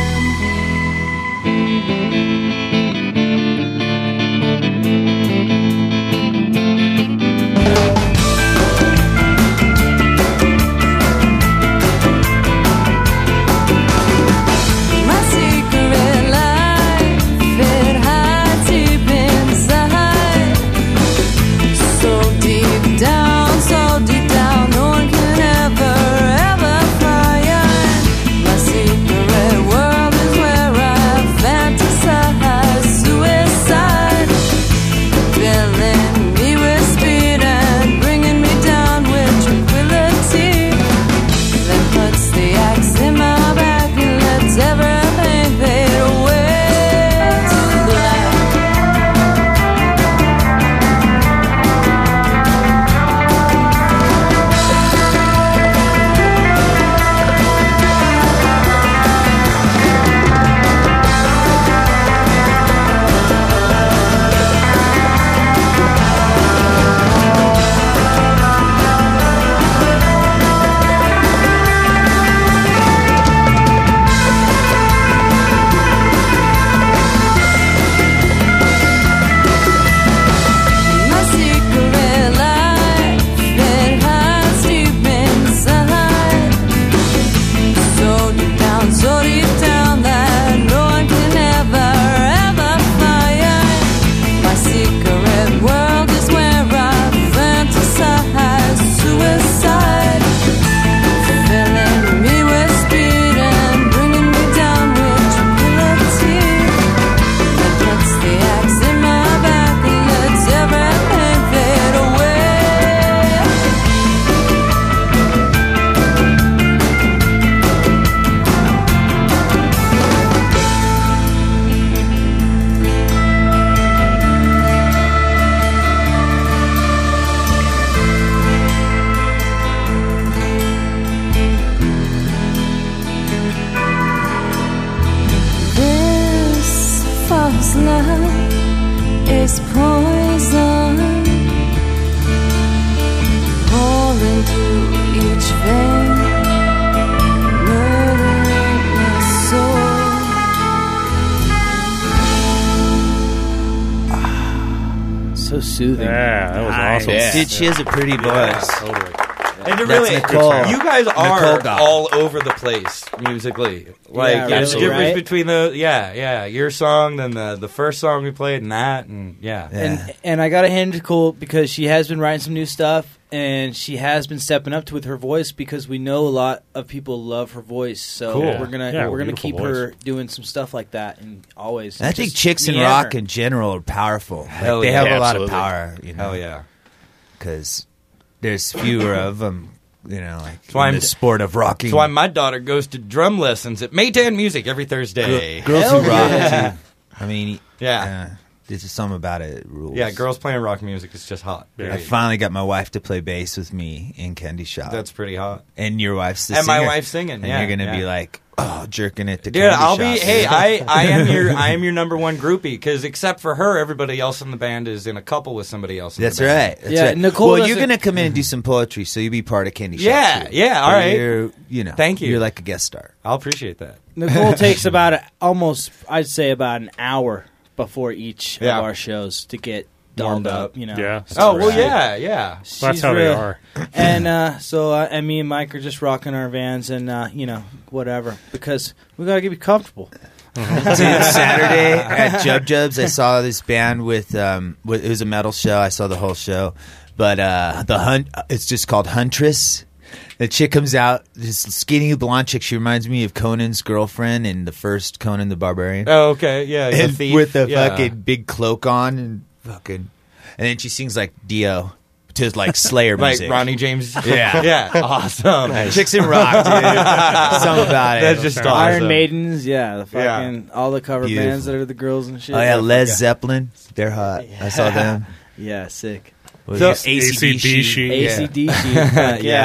So soothing. Yeah, that was awesome. Yeah. Dude, she has a pretty voice. Yeah, totally. And to That's really, Nicole. you guys are Nicole Goff. all over the place musically. Like, Yeah, there's a really, difference right? between the, yeah, yeah, your song, then the the first song we played, and that, and yeah. And and I got to hand it to Nicole because she has been writing some new stuff and she has been stepping up to with her voice because we know a lot of people love her voice. So Cool. we're gonna Yeah, we're gonna beautiful keep voice. her doing some stuff like that and always. I think just chicks in meander. rock in general are powerful. Like, Hell they yeah. have a lot Absolutely. of power. You know? Hell yeah. Because there's fewer of them. You know, like why in I'm- the sport of rocking. That's why my daughter goes to drum lessons at Maytan Music every Thursday. Girls Hell who rock. yeah. Too. I mean, Yeah. uh, there's just something about it. It rules. Yeah, girls playing rock music is just hot. Yeah. I Period. finally got my wife to play bass with me in Candy Shop. That's pretty hot. and your wife's the And my singer. wife's singing, And yeah, you're gonna yeah. be like, oh, jerking it to Dude, Candy I'll Shop. be. Hey, I, I am your I am your number one groupie because except for her, everybody else in the band is in a couple with somebody else. In That's the band. right. That's Yeah, right. Nicole Well, does you're it- gonna come in and do some poetry, so you'll be part of Candy Shop. Yeah, too. yeah, all But right. You're, you know, Thank you. You're like a guest star. I'll appreciate that. Nicole takes about a, almost, I'd say, about an hour before each Yeah. of our shows to get Warmed dolled up. up. You know. Yeah. Oh well, right. yeah, yeah. She's That's how they real- are. And uh, so, uh, and me and Mike are just rocking our vans and uh, you know whatever because we gotta get you comfortable. Dude, Saturday at Jub Jubs, I saw this band with, um, with it was a metal show. I saw the whole show, but uh, the hunt. It's just called Huntress. The chick comes out, this skinny blonde chick. She reminds me of Conan's girlfriend in the first Conan the Barbarian. Oh, okay, yeah. the And thief, with the yeah. fucking big cloak on and fucking, and then she sings like Dio to like Slayer like music. Ronnie James. Yeah. yeah, awesome. Chicks in Rock, dude. Something about it. That's just awesome. Iron Maidens, yeah, the Yeah. fucking all the cover Beautiful. bands that are the girls and shit. Oh yeah, Les Yeah. Zeppelin. They're hot. I saw them. Yeah, sick. Was So- it A C D C? A C D C. A C D C. yeah. Fuck yeah.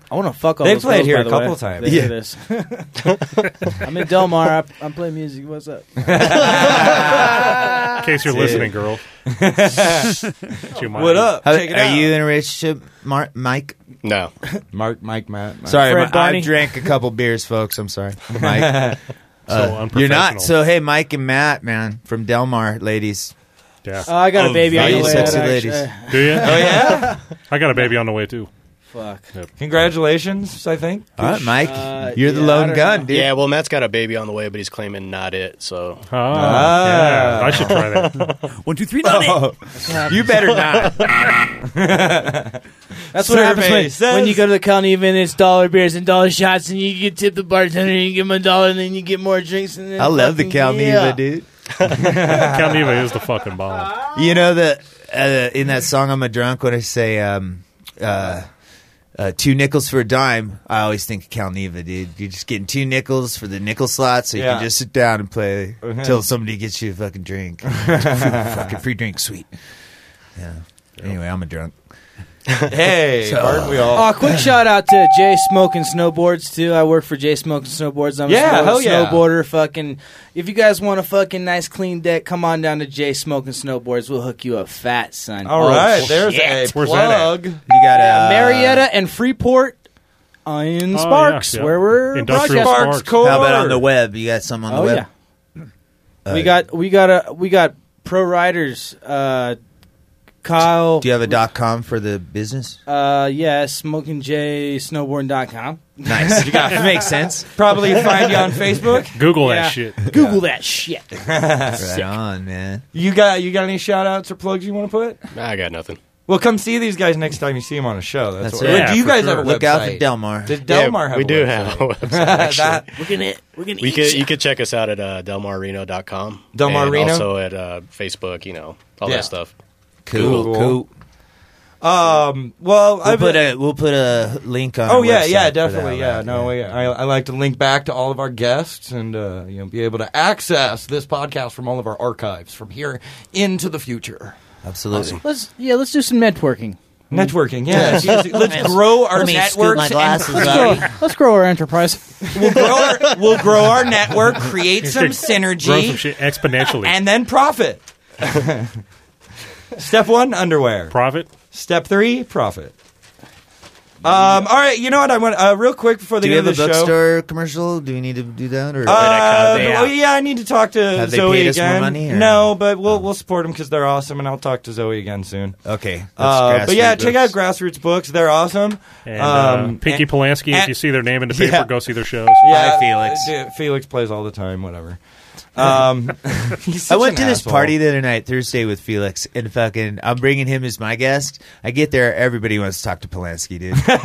I want to fuck all They've those played girls, here by a the couple way. of times. They Yeah. hear this. I'm in Del Mar. I, I'm playing music. What's up? In case you're Dude. listening, girl. What up? How- Check it are out. you in a relationship, Mark, Mike? No. Mark, Mike, Matt. Matt. Sorry, Fred I Barney? drank a couple beers, folks. I'm sorry, Mike. So Uh, you're not. unprofessional. So hey, Mike and Matt, man, from Del Mar, ladies. Yeah. Oh, I got a baby on you the way. sexy I'd ladies. actually- Do you? Oh, yeah? I got a baby on the way too. Fuck. Congratulations, I think. All right, Mike, Uh, you're the yeah, I lone don't gun, know. dude. Yeah, well, Matt's got a baby on the way, but he's claiming not it. So Oh, Ah. yeah. I should try that. One, two, three, not Oh, you better not. That's what happens Survey when, says- when you go to the county event. It's dollar beers and dollar shots, and you get tip the bartender, and you give him a dollar, and then you get more drinks. And then I love the fucking- Calneva, yeah. dude. Calneva is the fucking bomb. You know that uh, in that song "I'm a Drunk" when I say um, uh, uh, two nickels for a dime, I always think of Calneva, dude. You're just getting two nickels for the nickel slot, so you Yeah. can just sit down and play Uh-huh. until somebody gets you a fucking drink. Fucking free drink, sweet. Yeah. Anyway, I'm a drunk. Hey, So- aren't we all? Oh, quick shout out to Jay Smoking Snowboards too. I work for Jay Smoking Snowboards. I'm Yeah, a snow- hell yeah. snowboarder. Fucking, if you guys want a fucking nice clean deck, come on down to Jay Smoking Snowboards. We'll hook you up fat, son. All Oh, right, shit. there's a Where's that at? plug. You got Yeah, uh, Marietta and Freeport in Oh, Sparks, yeah, yeah. where we're Industrial broadcasting. Sparks. Core. How about on the web? You got some on the Oh web? yeah, Uh, we got we got a we got pro riders. Uh, Kyle, Do you have a dot com for the business? uh, yeah, smoking j snowboarding dot com. Nice. You got makes sense. Probably find you on Facebook. Google Yeah. that shit. Google that shit. Right on, man. You got you got any shout outs or plugs you want to put? I got nothing. Well, come see these guys next time you see them on a show. That's, That's what. it. Do you Yeah, guys for have a sure. Look out website? for Del Mar. Does Del Yeah, Mar have we a do website? have a website, actually. That- We're gonna we're gonna We eat could ya. you could check us out at uh, del mar reno dot com. Del Mar and Reno? also at uh, Facebook, you know, all Yeah. that stuff. Cool, Cool. cool. um. Well, We'll I've put a we'll put a link on. Oh our yeah, website yeah, for definitely, that, yeah. right? No, yeah. I, I like to link back to all of our guests and uh, you know be able to access this podcast from all of our archives from here into the future. Absolutely. Let's yeah, let's do some networking. Networking, yeah. Seriously, let's grow our Let me scoot networks. my and- glasses Let's out. grow, let's grow our enterprise. we'll grow our we'll grow our network, create some Grow some synergy, shit exponentially. and then profit. Step one, underwear. Profit. Step three, profit. Um, all right, you know what? I want uh, real quick before the Do we end have of a the show. bookstore commercial? Do we need to do that? Or Uh, Yeah. oh yeah, I need to talk to Have they Zoe paid us more again. money, or- No, but we'll we'll support them because they're awesome, and I'll talk to Zoe again soon. okay. Uh, but yeah, Grassroots check out books. Grassroots Books. They're awesome. And Um, uh, Pinky and- Polanski, if and- you see their name in the paper, Yeah. go see their shows. Yeah, Hi, Felix. uh, Felix plays all the time. Whatever. Um, he's such I went an to this asshole. party the other night, Thursday, with Felix, and fucking, I'm bringing him as my guest. I get there, everybody wants to talk to Polanski, dude. He's, like,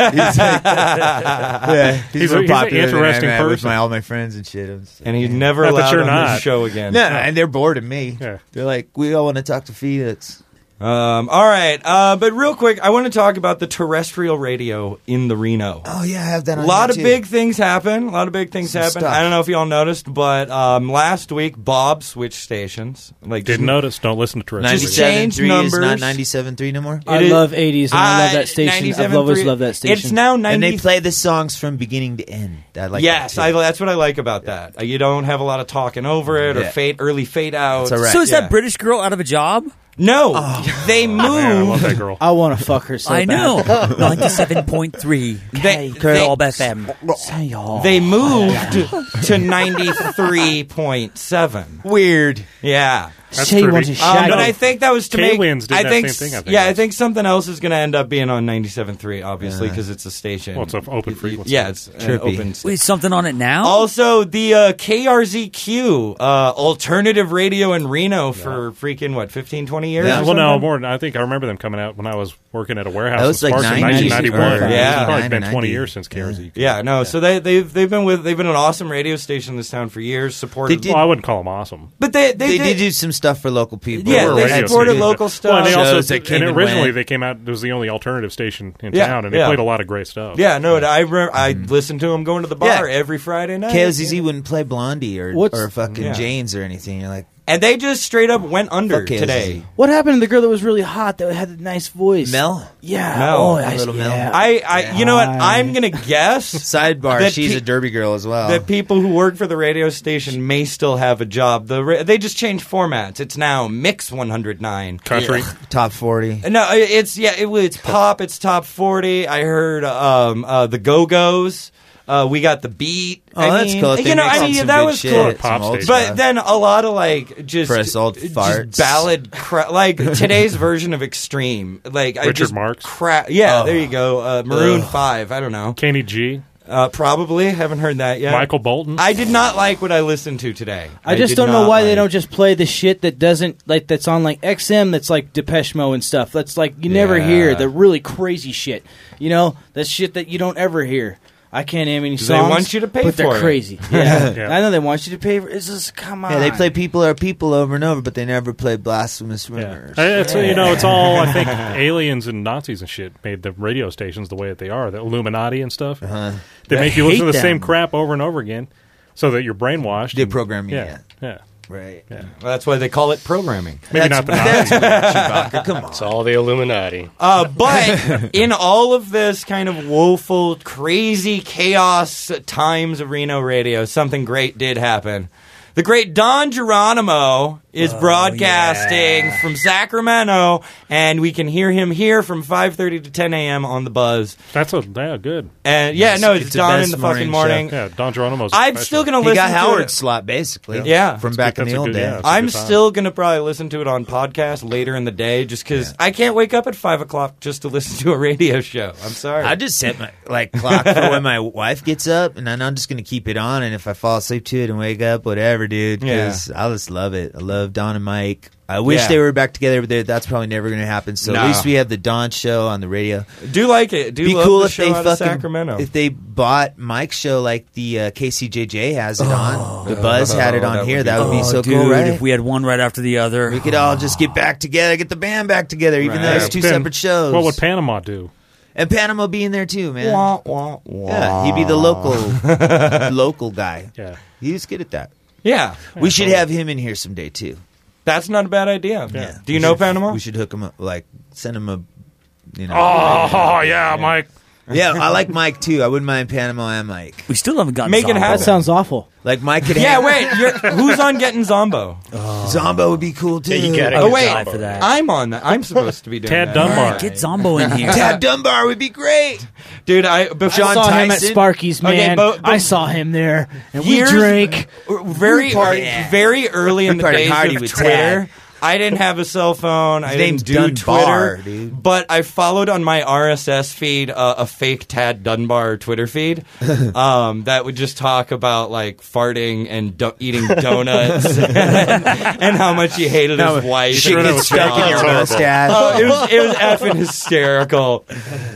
yeah, he's, He's a- more he's an popular than interesting I'm at with person. my, all my friends and shit. I'm just like, and he's yeah. never Not that allowed you're on not. this show again. No, and they're bored of me. Yeah. They're like, we all want to talk to Felix. Um, all right, uh, but real quick, I want to talk about the terrestrial radio in the Reno. Oh, yeah, I have that A on lot of here, too. big things happen. A lot of big things Some happen. stuff. I don't know if y'all noticed, but um, last week Bob switched stations. Like Didn't notice. Don't listen to Terrestrial. Just ninety-seven change three is not numbers. ninety-seven point three no more? I It is- love eighties and I love Uh, that station. I've ninety-seven always three loved that station. It's now ninety. And they play the songs from beginning to end. I like yes, that I, too. that's what I like about that. Uh, You don't have a lot of talking over it or Yeah. fade early fade out. That's all right. So is Yeah. that British girl out of a job? No, they Man, I love moved. that girl. I want to fuck her so I bad. know. ninety-seven point three. They- Curl they- F M. Say y'all. They moved to ninety-three point seven. Weird. Yeah. That's Say you pretty- want to Um, shag but her. I think that was to make. K-Winds did I that think, same thing, I think. yeah, I think something else is going to end up being on ninety-seven point three, obviously, Yeah. because it's a station. Well, it's an open frequency. Yeah, it's an Trippy. open. Wait, something on it now? Also, the uh, K R Z Q, uh, alternative radio in Reno for freaking, what, fifteen, twenty years? Yeah. or Well, no, something? more than I think I remember them coming out when I was working at a warehouse That in was like Sparks in ninety, nineteen ninety-one. or Yeah. It's probably eighty-nine been or twenty ninety. years since K R Z. Yeah, no. So they they've they've been with they've been an awesome radio station in this town for years. Supported, They did- Well, I wouldn't call them awesome. but they they, They, did. did do some stuff for local people. Yeah, were a they radio supported station. local Well, and they stuff. also, Shows that came and and originally went. they came out. It was the only alternative station in Yeah, town, and they yeah. played a lot of great stuff. Yeah, no. I re- I listened to them going to the bar Yeah. every Friday night. K O Z Z wouldn't play Blondie or What's- or fucking Yeah. Janes or anything. You're like, and they just straight up went under Fuck K L Z. today. What happened to the girl that was really hot that had a nice voice? Mel? Yeah. Mel. Oh, A I, little Mel. yeah. I, I you know what? I'm gonna guess Sidebar, that she's pe- a derby girl as well. that people who work for the radio station may still have a job. The ra- they just changed formats. It's now Mix one oh nine. Country. Top forty. No, it's yeah, it, it's pop. It's top forty. I heard um, uh, the Go Go's. Uh, we got the beat. Oh, I that's mean, cool. They You know, mix I in mean, some that good was shit, cool. some Pop old But stuff. then a lot of like just Press old just farts. ballad, cra- like today's version of Extreme. Like I Richard just Marx? Cra- yeah, Oh. there you go. Uh, Maroon Ugh. Five. I don't know. Kenny G. Uh, probably haven't heard that yet. Michael Bolton. I did not like what I listened to today. I just did don't know not why they like- don't just play the shit that doesn't like that's on like X M that's like Depeche Mode and stuff. That's like you never Yeah. hear the really crazy shit. You know, that's shit that you don't ever hear. I can't name any They songs. want you to pay but they're for it. crazy. Yeah. Yeah. I know they want you to pay for. It's just come on. Yeah, they play "People Are People" over and over, but they never play "Blasphemous Yeah. Rumors." Uh, It's, you know, it's all, I think, aliens and Nazis and shit made the radio stations the way that they are, the Illuminati and stuff. Uh-huh. They I make you listen to hate the same them. crap over and over again so that you're brainwashed. They and- program you, Yeah. Yeah. Right. Well, that's why they call it programming. Maybe That's- not the Nazis. that's weird, Chewbacca. Come on. It's all the Illuminati. Uh, but in all of this kind of woeful, crazy chaos times of Reno radio, something great did happen. The great Don Geronimo is broadcasting yeah. from Sacramento, and we can hear him here from five thirty to ten a.m. on the Buzz. That's a, yeah, good. And yeah, no, it's, It's the Don best in the fucking morning morning. show. Yeah, Don Geronimo's I'm special. still gonna He listen got to Howard's it. slot, basically. Yeah. From That's back good- in the that's a old good- days. yeah, that's a I'm good time. still gonna probably listen to it on podcast later in the day, just because I can't wake up at five o'clock just to listen to a radio show. I'm sorry. I just set my like clock for when my wife gets up, and then I'm just gonna keep it on. And if I fall asleep to it and wake up, whatever, dude. Because I just love it. I love Don and Mike. I wish Yeah. they were back together, but they- that's probably never gonna happen. So No. at least we have the Don show on the radio. do like it. Do Be love cool the if show they out of fucking Sacramento. if they bought Mike's show like the uh, K C J J has it on. The Buzz had it on that here. would be That would be Oh, so dude, cool, right? if we had one right after the other. We could all just get back together, get the band back together, even though Right. it's two Then separate shows. What would Panama do? and Panama be in there too, man. Wah, wah, wah. Yeah, he'd be the local local guy. Yeah. He's good at that. Yeah, We should have him in here someday too. that's not a bad idea. Yeah. Do you We know should- Panama? We should hook him up, like send him a, you know. Oh, yeah, Mike. Yeah, I like Mike too. I wouldn't mind Panama and Mike. We still haven't gotten Make it Zombo. happen. That sounds awful. Like Mike could. Yeah, hang- wait. You're, who's on getting Zombo? Zombo would be cool too. Yeah, you gotta Oh get wait, Zombo. for that. I'm on that. I'm supposed to be doing Tad that. Dunbar. Yeah, get Zombo in here. Tad Dunbar would be great. dude. I before I saw him at Tyson? Sparky's, Okay, man. but- but- I saw him there, and Years- we drank. very We partied. very early in We the partied days hardy of with Twitter. Tad. I didn't have a cell phone. I His didn't name's do Dunbar, Twitter, dude. but I followed on my R S S feed uh, a fake Tad Dunbar Twitter feed um, that would just talk about like farting and do- eating donuts and, and how much he hated No, his wife. shit and gets his stuck in dog. your horrible. mustache. Oh, it was it was effing hysterical.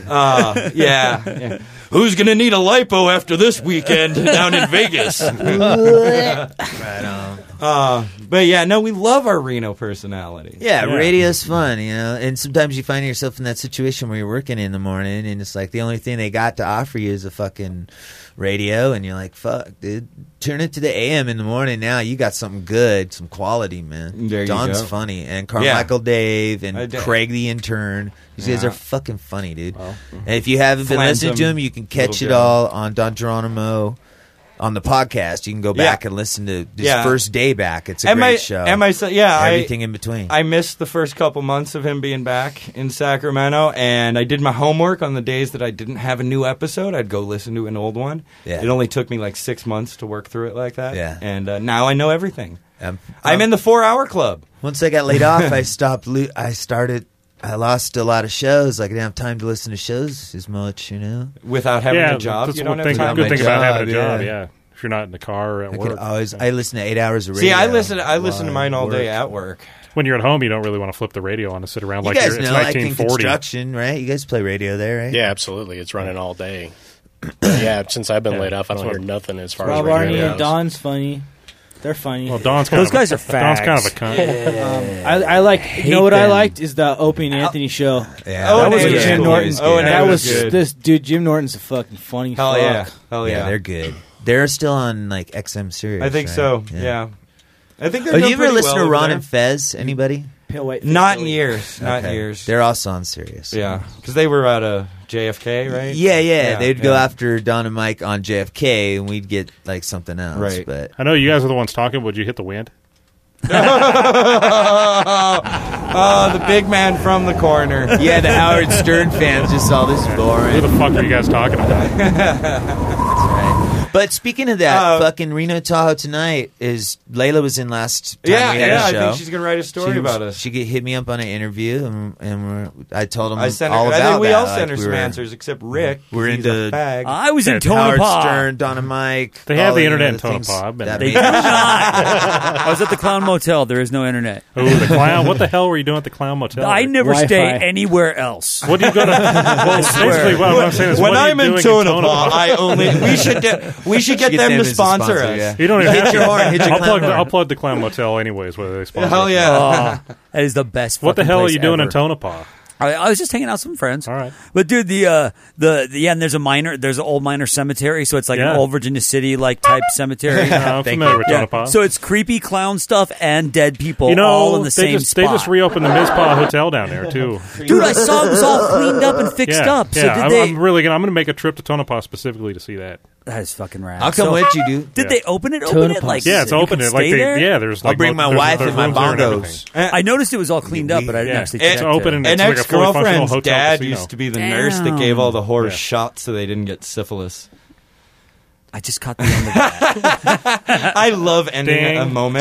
Uh, yeah. yeah. Who's gonna need a lipo after this weekend down in Vegas? Right on. Uh, but yeah, no, we love our Reno personality. Yeah, Yeah. radio's fun, you know. And sometimes you find yourself in that situation where you're working in the morning, and it's like the only thing they got to offer you is a fucking radio, and you're like, "Fuck, dude, turn it to the A M in the morning." Now you got something good, some quality, man. There you Don's go. funny, and Carmichael Dave and I did. Craig the intern. These guys Yeah. are fucking funny, dude. And if you haven't been Flansome listening to them, you can catch it little guy. all on Don Geronimo. On the podcast, you can go back Yeah. and listen to this Yeah. first day back. It's a Am great I- show. am I so- yeah, I- everything in between. I missed the first couple months of him being back in Sacramento, and I did my homework on the days that I didn't have a new episode. I'd go listen to an old one. Yeah. It only took me like six months to work through it like that. Yeah. And uh, now I know everything. Um, I'm um, in the four-hour club. Once I got laid off, I stopped. Lo- I started. I lost a lot of shows. Like I didn't have time to listen to shows as much, you know. Without having yeah, a job, that's you one don't thing, have time. good My thing about job, having a job, yeah. yeah. If you're not in the car or at I work. could always. I listen to eight hours of radio. See, I listen. I listen to while I mine all day work. at work. When you're at home, you don't really want to flip the radio on and sit around You like guys you're, it's know, like in nineteen forty. construction, right? You guys play radio there, right? Yeah, absolutely. It's running all day. But yeah, since I've been Yeah, laid off, I don't that's hear what- nothing as far Rob as radio Arney and goes. Don's funny. They're funny. Well, Don's kind Those of guys a, are Don's kind of a fags. cunt. Um, I, I like. You hate know what I them. liked is the Opie and Anthony show. Yeah, Oh, that was and with Andy Jim was Norton. good. Oh, and that Andy was was good. this dude. Jim Norton's a fucking funny. Hell fuck. yeah. Hell yeah, yeah. they're good. They're still on like X M Sirius. I think right? so. Yeah. I think they're Have doing you ever pretty listened well to Ron over and Fez? Anybody? Pale White. Not in years. Not in Okay. years. They're also on Sirius. Yeah, because they were out of J F K, right? Yeah, yeah. They'd go yeah. after Don and Mike on J F K, and we'd get like something else. Right. But I know you guys are the ones talking. Would you hit the wind? Oh, the big man from the corner. yeah, the Howard Stern fans just all this boring. Who the fuck are you guys talking about? That's right. But speaking of that, Uh, fucking Reno Tahoe tonight is Layla was in last time Yeah, we had yeah, a I show. think she's gonna write a story She- about us. She get, hit me up on an interview, and, and we're, I told him I sent her. all I about think we that. all Like, sent her we some were- answers except Rick. We're He's into a fag. I was in Yeah, Howard Tonopah. Stern, Don and Mike. They have all the you internet know, in things Tonopah. I've been that there. made- They do not. I was at the Clown Motel. There is no internet. Oh, the clown! What the hell were you doing at the Clown Motel? I never Wi-Fi. stay anywhere else. What do you go to? Well, basically, what I'm saying is, when what are you I'm in doing Tonopah, I only we should get we should get Get them them to as a sponsor, sponsor, us. yeah. You don't even Hit have your to. horn, hit your I'll clown plug. The, horn. I'll plug the Clown Motel anyways. Whether they sponsor. Hell it. yeah! Oh, that is the best. What the fucking hell are place you doing ever. in Tonopah? I, I was just hanging out with some friends. All right. But dude, the uh, the, the yeah, and there's a minor, there's an old minor cemetery, so it's like Yeah. an old Virginia City like type cemetery. Yeah, I'm Thank familiar you. with Yeah. Tonopah. So it's creepy clown stuff and dead people you know, all in the they same just spot. they just reopened the Mizpah Hotel down there too. Dude, I saw it was all cleaned up and fixed yeah, up. So yeah. did I'm, they? I'm really gonna. I'm gonna make a trip to Tonopah specifically to see that. That is fucking rad. I'll come So- with you, dude. Did Yeah. they open it? Open it Tonopah. like Yeah, it's you open. can It like stay they, there? yeah. There's I'll like bring my there's- wife there's and my rooms there and bongos. everything. I noticed it was all cleaned up, but I didn't Yeah. actually It's check open it. and An it's like a fully functional ex-girlfriend's hotel dad casino. used to be the nurse that gave all the horse Yeah. shots so they didn't get syphilis. I just caught the end of that. I love ending Ding. a moment.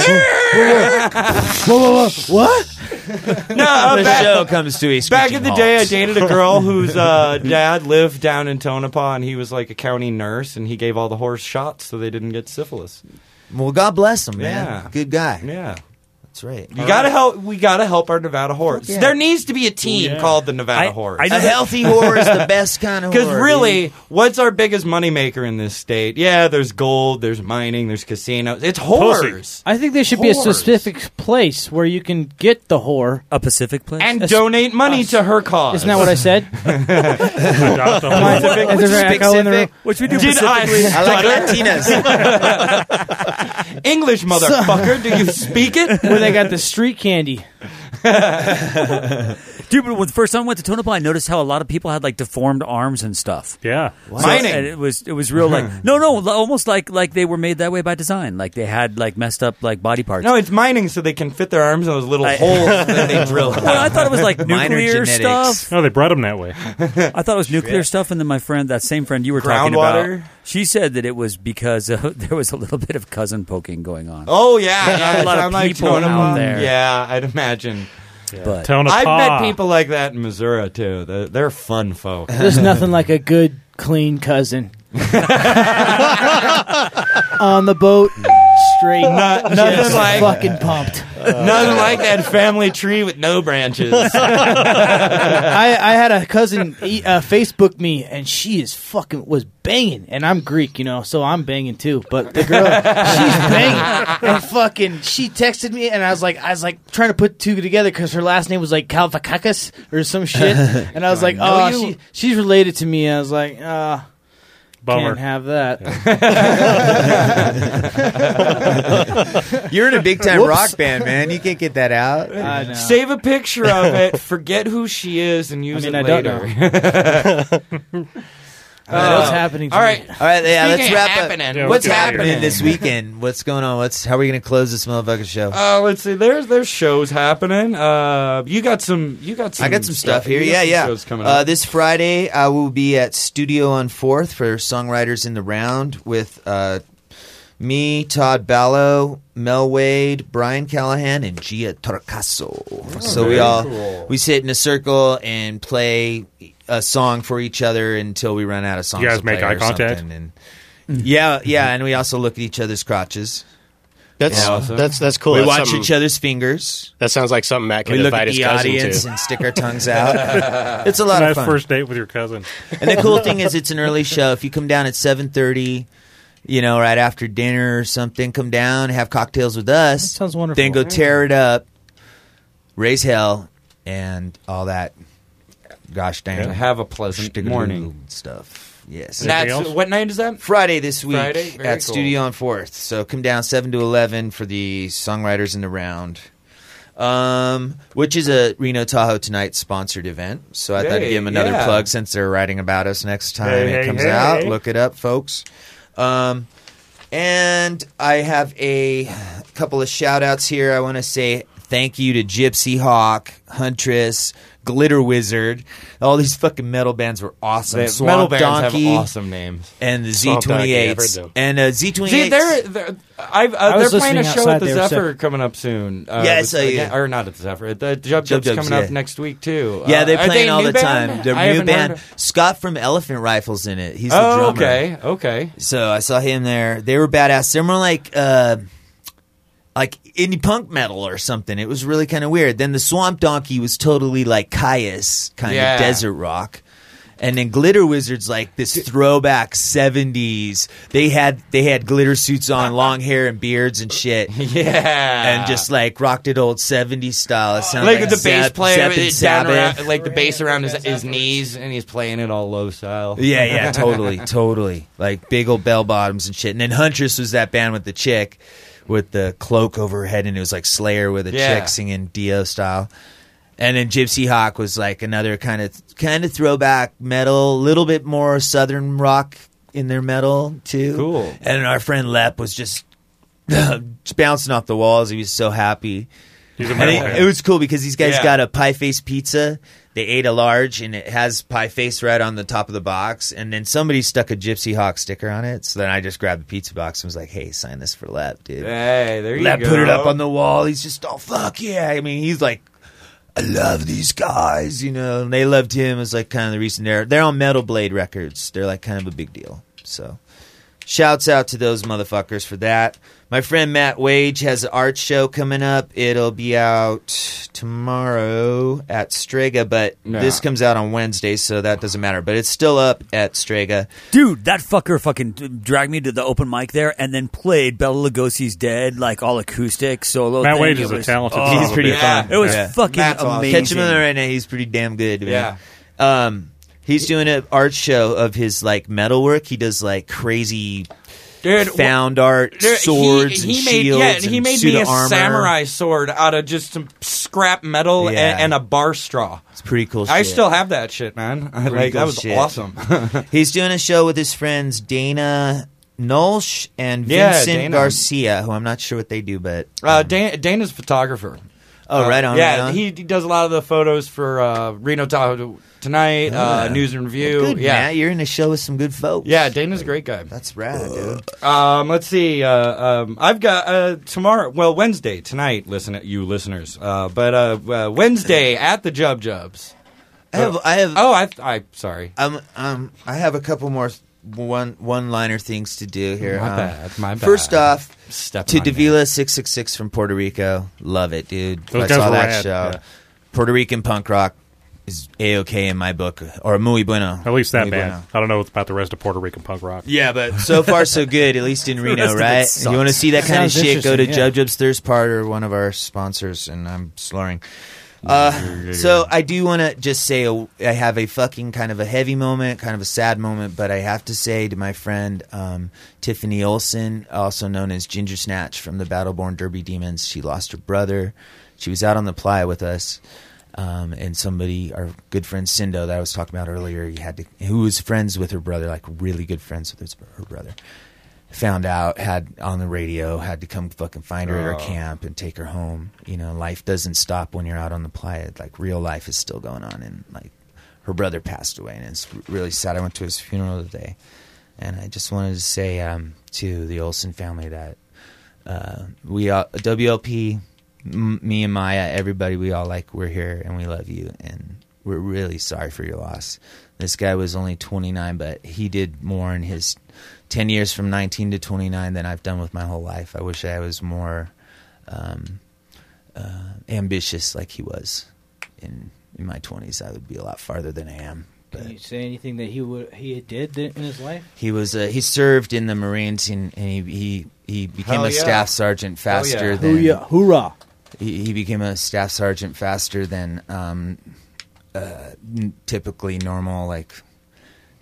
Whoa, whoa, whoa. What? No, uh, The back, show comes to a back screeching in the day, I halt. dated a girl whose uh, dad lived down in Tonopah, and he was like a county nurse, and he gave all the horse shots so they didn't get syphilis. Well, God bless him, man. Yeah. Good guy. Yeah. That's right. You gotta help. We gotta help our Nevada horse. Yeah. There needs to be a team Oh, yeah. called the Nevada I- Horse. I know A that- healthy whore is the best kind of whore. Because really, dude. what's our biggest moneymaker in this state? Yeah, there's gold, there's mining, there's casinos. It's whores. I think there should be a Whores. specific place where you can get the whore. A Pacific place? And Us- donate money to her cause. Isn't that what I said? Adopt a Am I- whole- is there an echo in the room? Which we do Did I specifically. I like stutter? Latinas. English, motherfucker. Do you speak it? Where they got the street candy. Dude, but when the first time I went to Tonopah, I noticed how a lot of people had like deformed arms and stuff. Yeah. So- Mining. and it was it was real like no no li- almost like like they were made that way by design, like they had like messed up like body parts. No, it's mining so they can fit their arms in those little I- holes that they drill. Well, I thought it was like Minor nuclear genetics. stuff. No, they bred them that way. I thought it was nuclear stuff, and then my friend, that same friend you were talking Groundwater? about, she said that it was because uh, there was a little bit of cousin poking going on. Oh yeah, yeah. A lot of I'm like people Tonopah. out there. Yeah, I'd imagine. But Tonopah. I've met people like that in Missouri too. They're, they're fun folk. There's nothing like a good, clean cousin. On the boat, straight. Not- nothing just like- fucking pumped. Nothing like that family tree with no branches. I, I had a cousin e- uh, Facebook me, and she is fucking was banging, and I'm Greek, you know, so I'm banging too. But the girl, she's banging, and fucking, she texted me, and I was like, I was like trying to put two together because her last name was like Kalvakakis or some shit, and I was like, know oh, you? she, she's related to me. And I was like, uh Bummer. can't have that. You're in a big time Whoops. rock band, man. You can't get that out. I know. Save a picture of it, forget who she is, and use I mean, it I don't later. Uh, what's happening? To All right. me? All right, yeah, Speaking let's of wrap happening, up. Yeah, What's let's get out of happening here. this weekend? What's going on? What's how are we going to close this motherfucker show? Uh, let's see. There's there's shows happening. Uh, you got some. You got some. I got some stuff here. You got Yeah, some yeah. Shows coming Uh, up. this Friday, I will be at Studio on Fourth for Songwriters in the Round with uh, me, Todd Ballo, Mel Wade, Brian Callahan, and Gia Torcaso. so we very all cool. we sit in a circle and play a song for each other until we run out of songs. You guys to make play eye or contact? something. And, yeah, yeah, and we also look at each other's crotches. That's Yeah. that's that's cool. we That's watch something- each other's fingers. That sounds like something Matt We can look invite at his the cousin audience to. and stick our tongues out. It's a It's lot a of nice fun. first date with your cousin. And the cool thing is, it's an early show. If you come down at seven thirty, you know, right after dinner or something, come down, have cocktails with us. That sounds wonderful. Then go tear it up, raise hell, and all that. Gosh dang, Have a pleasant Stick-a-doo morning. stuff. Yes. And that's, what night is that? Friday this week Friday? Very at cool. Studio on fourth. So come down seven to eleven for the Songwriters in the Round, um, which is a Reno Tahoe Tonight sponsored event. So I thought I'd Hey, give them another yeah. plug since they're writing about us next time Hey, it hey, comes hey. out. Look it up, folks. Um, and I have a couple of shout outs here. I want to say thank you to Gypsy Hawk, Huntress, Glitter Wizard. All these fucking metal bands were awesome. They- Swamp metal bands have Donkey awesome names. And the Swamp Z Donkey, I've heard twenty-eights. them. And uh, Z twenty-eights. See, they're, they're, I've, uh, I they're was playing a listening show outside, at the they were Zephyr sick. coming up soon. Uh, Yeah, I with- saw you. again- Or not at the Zephyr. The Jub Jub Jub's Jub's, coming yeah. up next week, too. Yeah, Uh, they are playing they a all new the band? time. They're I new haven't band. heard of- Scott from Elephant Rifle's in it. He's the Oh, drummer. okay, okay. So I saw him there. They were badass. They're more like uh, like indie punk metal or something. It was really kind of weird. Then the Swamp Donkey was totally like Caius, kind Yeah. of desert rock. And then Glitter Wizard's like this throwback seventies. They had they had glitter suits on, long hair and beards and shit. Yeah. And just like rocked it old seventies style. It sounded Like like the bass Zep- player, Zep and it's down Sabbath. around, like the bass around his, his knees, and he's playing it all low style. Yeah, yeah, totally, totally. Like big old bell bottoms and shit. And then Huntress was that band with the chick with the cloak over her head, and it was like Slayer with a Yeah. chick singing Dio style. And then Gypsy Hawk was like another kind of kind of throwback metal, a little bit more southern rock in their metal too. Cool. And then our friend Lep was just bouncing off the walls. He was so happy. He's a And metalhead. it, it was cool because these guys Yeah. got a pie face pizza. They ate a large, and it has pie face right on the top of the box. And then somebody stuck a Gypsy Hawk sticker on it. So then I just grabbed the pizza box and was like, "Hey, sign this for Lep, dude." Hey, there you Lep go. put it up on the wall. He's just, "Oh fuck yeah!" I mean, he's like, "I love these guys," you know. And they loved him. It's like kind of the reason they're they're on Metal Blade Records. They're like kind of a big deal. So, shouts out to those motherfuckers for that. My friend Matt Wage has an art show coming up. It'll be out tomorrow at Strega, but Yeah. this comes out on Wednesday, so that doesn't matter. But it's still up at Strega. Dude, that fucker fucking dragged me to the open mic there and then played Bela Lugosi's Dead, like all acoustic solo. Matt thing. Wage It is a was- talented oh, He's pretty Yeah. fun. It was Yeah. fucking Matt's awesome. amazing. Catch him on the right now. He's pretty damn good. Man. Yeah. Um, he's doing an art show of his like metal work. He does like crazy Dude, found art, Dude, swords, he, he and made, shields. Yeah, he and made suit me a of armor. samurai sword out of just some scrap metal Yeah. and, and a bar straw. It's pretty cool. I shit. still have that shit, man. Pretty Like cool that was shit. awesome. He's doing a show with his friends Dana Nolsh and Yeah, Vincent Dana. Garcia, who I'm not sure what they do, but uh, Dan, Dana's a photographer. Oh, Uh, right on, Yeah, right on. He, he does a lot of the photos for uh, Reno Tahoe Tonight, uh, Yeah. News and Review. Good, yeah, Matt. You're in a show with some good folks. yeah. Dana's a great guy. That's rad, dude. Um, let's see. Uh, um, I've got uh, tomorrow. Well, Wednesday tonight. Listen, at you listeners. Uh, but uh, uh, Wednesday at the Jub Jubs. I have, I have. Oh, I. I sorry. Um, um, I have a couple more one one liner things to do here. My Um, bad, my bad. First off, Step to on me. Davila six six six from Puerto Rico, love it, dude. Those I guys saw were that rad, show. yeah. Puerto Rican punk rock is a okay in my book, or muy bueno. At least that Muy band. bueno. I don't know about the rest of Puerto Rican punk rock. Yeah, but so far so good. At least in The Reno, rest of it right? sucks. You want to see that kind of Sounds shit? Go to interesting, yeah. Jub Jub's Thirst Part or one of our sponsors, and I'm slurring. Uh, so I do want to just say a, I have a fucking kind of a heavy moment, kind of a sad moment, but I have to say to my friend um, Tiffany Olson, also known as Ginger Snatch from the Battleborn Derby Demons, she lost her brother. She was out on the playa with us. Um, and somebody, our good friend Cindo that I was talking about earlier, he had to, who was friends with her brother, like really good friends with his, her brother, found out, had on the radio, had to come fucking find her at Oh. her camp and take her home. You know, life doesn't stop when you're out on the playa. Like real life is still going on, and like her brother passed away, and it's really sad. I went to his funeral today, and I just wanted to say um, to the Olsen family that uh, we all, W L P. M- me and Maya, everybody, we all like we're here and we love you, and we're really sorry for your loss. This guy was only twenty-nine, but he did more in his ten years from nineteen to twenty-nine than I've done with my whole life. I wish I was more um, uh, ambitious like he was in in my twenties. I would be a lot farther than I am. Can you say anything that he would he did th- in his life? He was uh, he served in the Marines, and, and he, he he became Hell a yeah. staff sergeant Hell faster yeah. than Hoo-yah. Hoorah. He, he became a staff sergeant faster than um, uh, n- typically normal. Like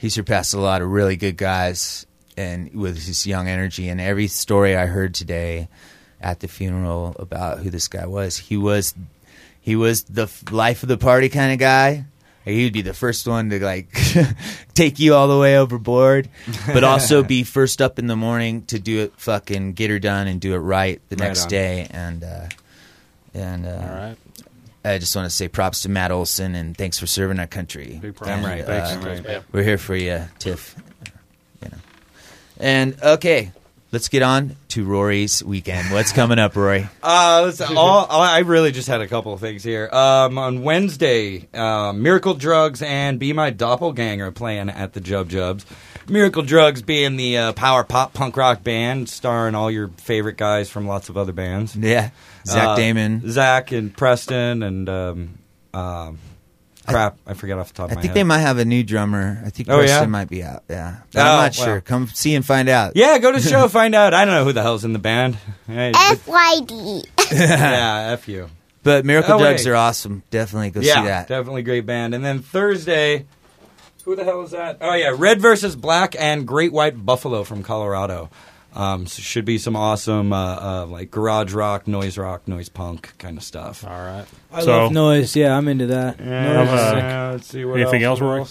he surpassed a lot of really good guys, and with his young energy. And every story I heard today at the funeral about who this guy was, he was he was the f- life of the party kind of guy. He would be the first one to like take you all the way overboard, but also be first up in the morning to do it, fucking get her done and do it right the Right next on. day. And uh, and uh, All right. I just want to say props to Matt Olson and thanks for serving our country. Big props. And, Damn right. uh, Thanks. Damn right. We're here for you, Tiff. You know. And okay, let's get on to Rory's weekend. What's coming up, Rory? Uh, listen, all, I really just had a couple of things here. Um, on Wednesday, uh, Miracle Drugs and Be My Doppelganger playing at the Jub Jubs. Miracle Drugs being the uh, power pop punk rock band, starring all your favorite guys from lots of other bands. Yeah, Zach Uh, Damon. Zach and Preston and um, um, crap, I, forget off the top I of my think head. they might have a new drummer. I think Oh, Preston yeah? might be out. Yeah, but Oh, I'm not well. sure. Come see and find out. Yeah, go to the show, find out. I don't know who the hell's in the band. Hey, F Y D. yeah, F you. But Miracle Oh, Drugs wait. are awesome. Definitely go yeah, see that. definitely great band. And then Thursday, who the hell is that? Oh yeah, Red versus Black and Great White Buffalo from Colorado. Um, so should be some awesome uh, uh, like garage rock, noise rock, noise punk kind of stuff. All right. I So- love noise. Yeah, I'm into that. Noise is Uh, sick. let's see what anything else, what Rory?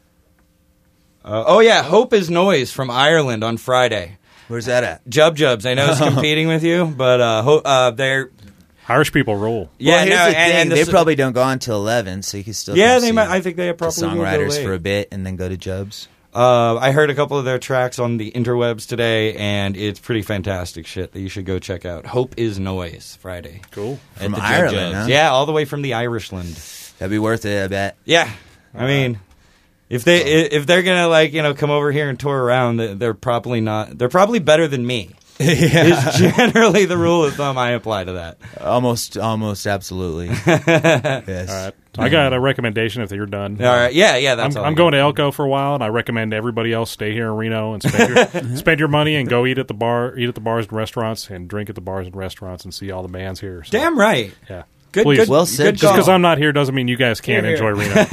Uh, oh yeah, Hope is Noise from Ireland on Friday. Where's that at? Jub Jubs. I know it's competing with you, but uh, ho- uh, they're Irish people rule. yeah. well, here's no, the and, thing. and they this- probably don't go on until eleven, so you can still Yeah, come they see might. I think they the probably will go songwriters late. for a bit and then go to Jubs. Uh, I heard a couple of their tracks on the interwebs today, and it's pretty fantastic shit that you should go check out. Hope is Noise, Friday. Cool. At From the Jub Ireland, Jubs. huh? Yeah, all the way from the Irishland. That'd be worth it, I bet. Yeah, I mean, if they if they're gonna like you know come over here and tour around, they- they're probably not. They're probably better than me. Yeah. Is generally the rule of thumb I apply to that. Almost, almost absolutely. Yes. All right. I got a recommendation if you're done. All right. Yeah, yeah, that's I'm, all I'm I going to Elko for a while, and I recommend everybody else stay here in Reno and spend your, spend your money and go eat at the bar, eat at the bars and restaurants, and drink at the bars and restaurants, and see all the bands here. So, Damn right. yeah. Good, Please. good, Well said, good Just call. because I'm not here doesn't mean you guys can't Here, here. enjoy Reno.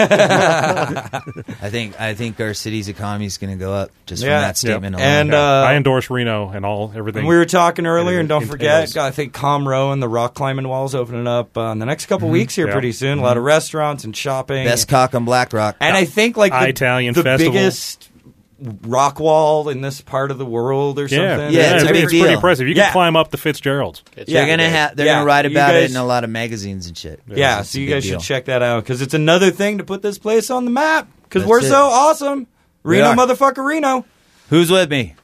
I think I think our city's economy is going to go up just Yeah. from that statement alone. And, Yeah. uh, I endorse Reno and all everything. And we were talking earlier, and don't It forget, entails. I think Com Row and the rock climbing walls opening up uh, in the next couple weeks here Yeah. pretty soon. A lot of restaurants and shopping. Best cock on Black Rock. and I think like the, Italian the festival. biggest rock wall in this part of the world or yeah, something. Yeah, it's a it's, big pretty deal. impressive. You Yeah. can climb up the Fitzgerald. It's Yeah. they're gonna ha- they're Yeah. gonna write You about guys- it in a lot of magazines and shit. Yeah, It's so a you big guys deal. should check that out because it's another thing to put this place on the map because That's we're it. so awesome. We Reno, are. motherfucker, Reno. Who's with me?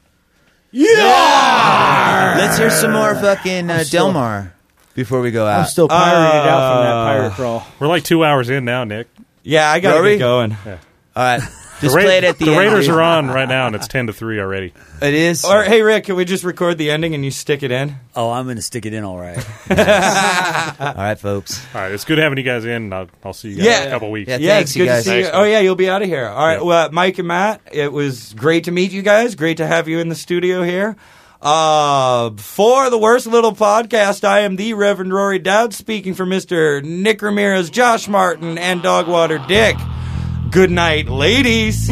Yeah! Let's hear some more fucking uh, still- Delmar before we go out. I'm still pirated out from that Uh, pirate crawl. We're like two hours in now, Nick. Yeah, I got to Rory? get going. All right, The, just Ra- play it at the, the end. Raiders dude. are on right now, and it's ten to three already. It is. Or, hey, Rick, can we just record the ending and you stick it in? Oh, I'm going to stick it in all right. All right, folks. All right, it's good having you guys in. And I'll, I'll see you guys Yeah. in a couple weeks. Yeah, Yeah, thanks, it's you good guys. to see you. Thanks, Oh, man. yeah, you'll be out of here. All right, Yeah. well, Mike and Matt, it was great to meet you guys. Great to have you in the studio here. Uh, for the Worst Little Podcast, I am the Reverend Rory Dowd, speaking for Mister Nick Ramirez, Josh Martin, and Dogwater Dick. Good night, ladies.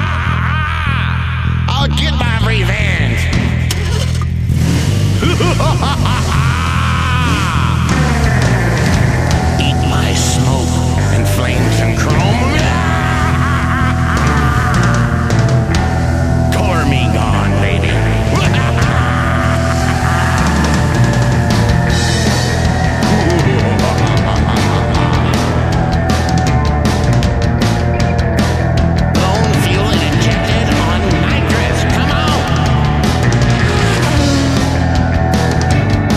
I'll get my revenge. Eat my smoke and flames and chrome. Core me gone, baby. Blown, fuel, and injected on nitrous. Come on.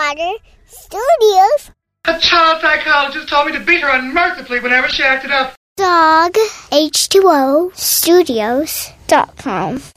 Water Studios. A child psychologist told me to beat her unmercifully whenever she acted up. Dog H two O Studios dot com.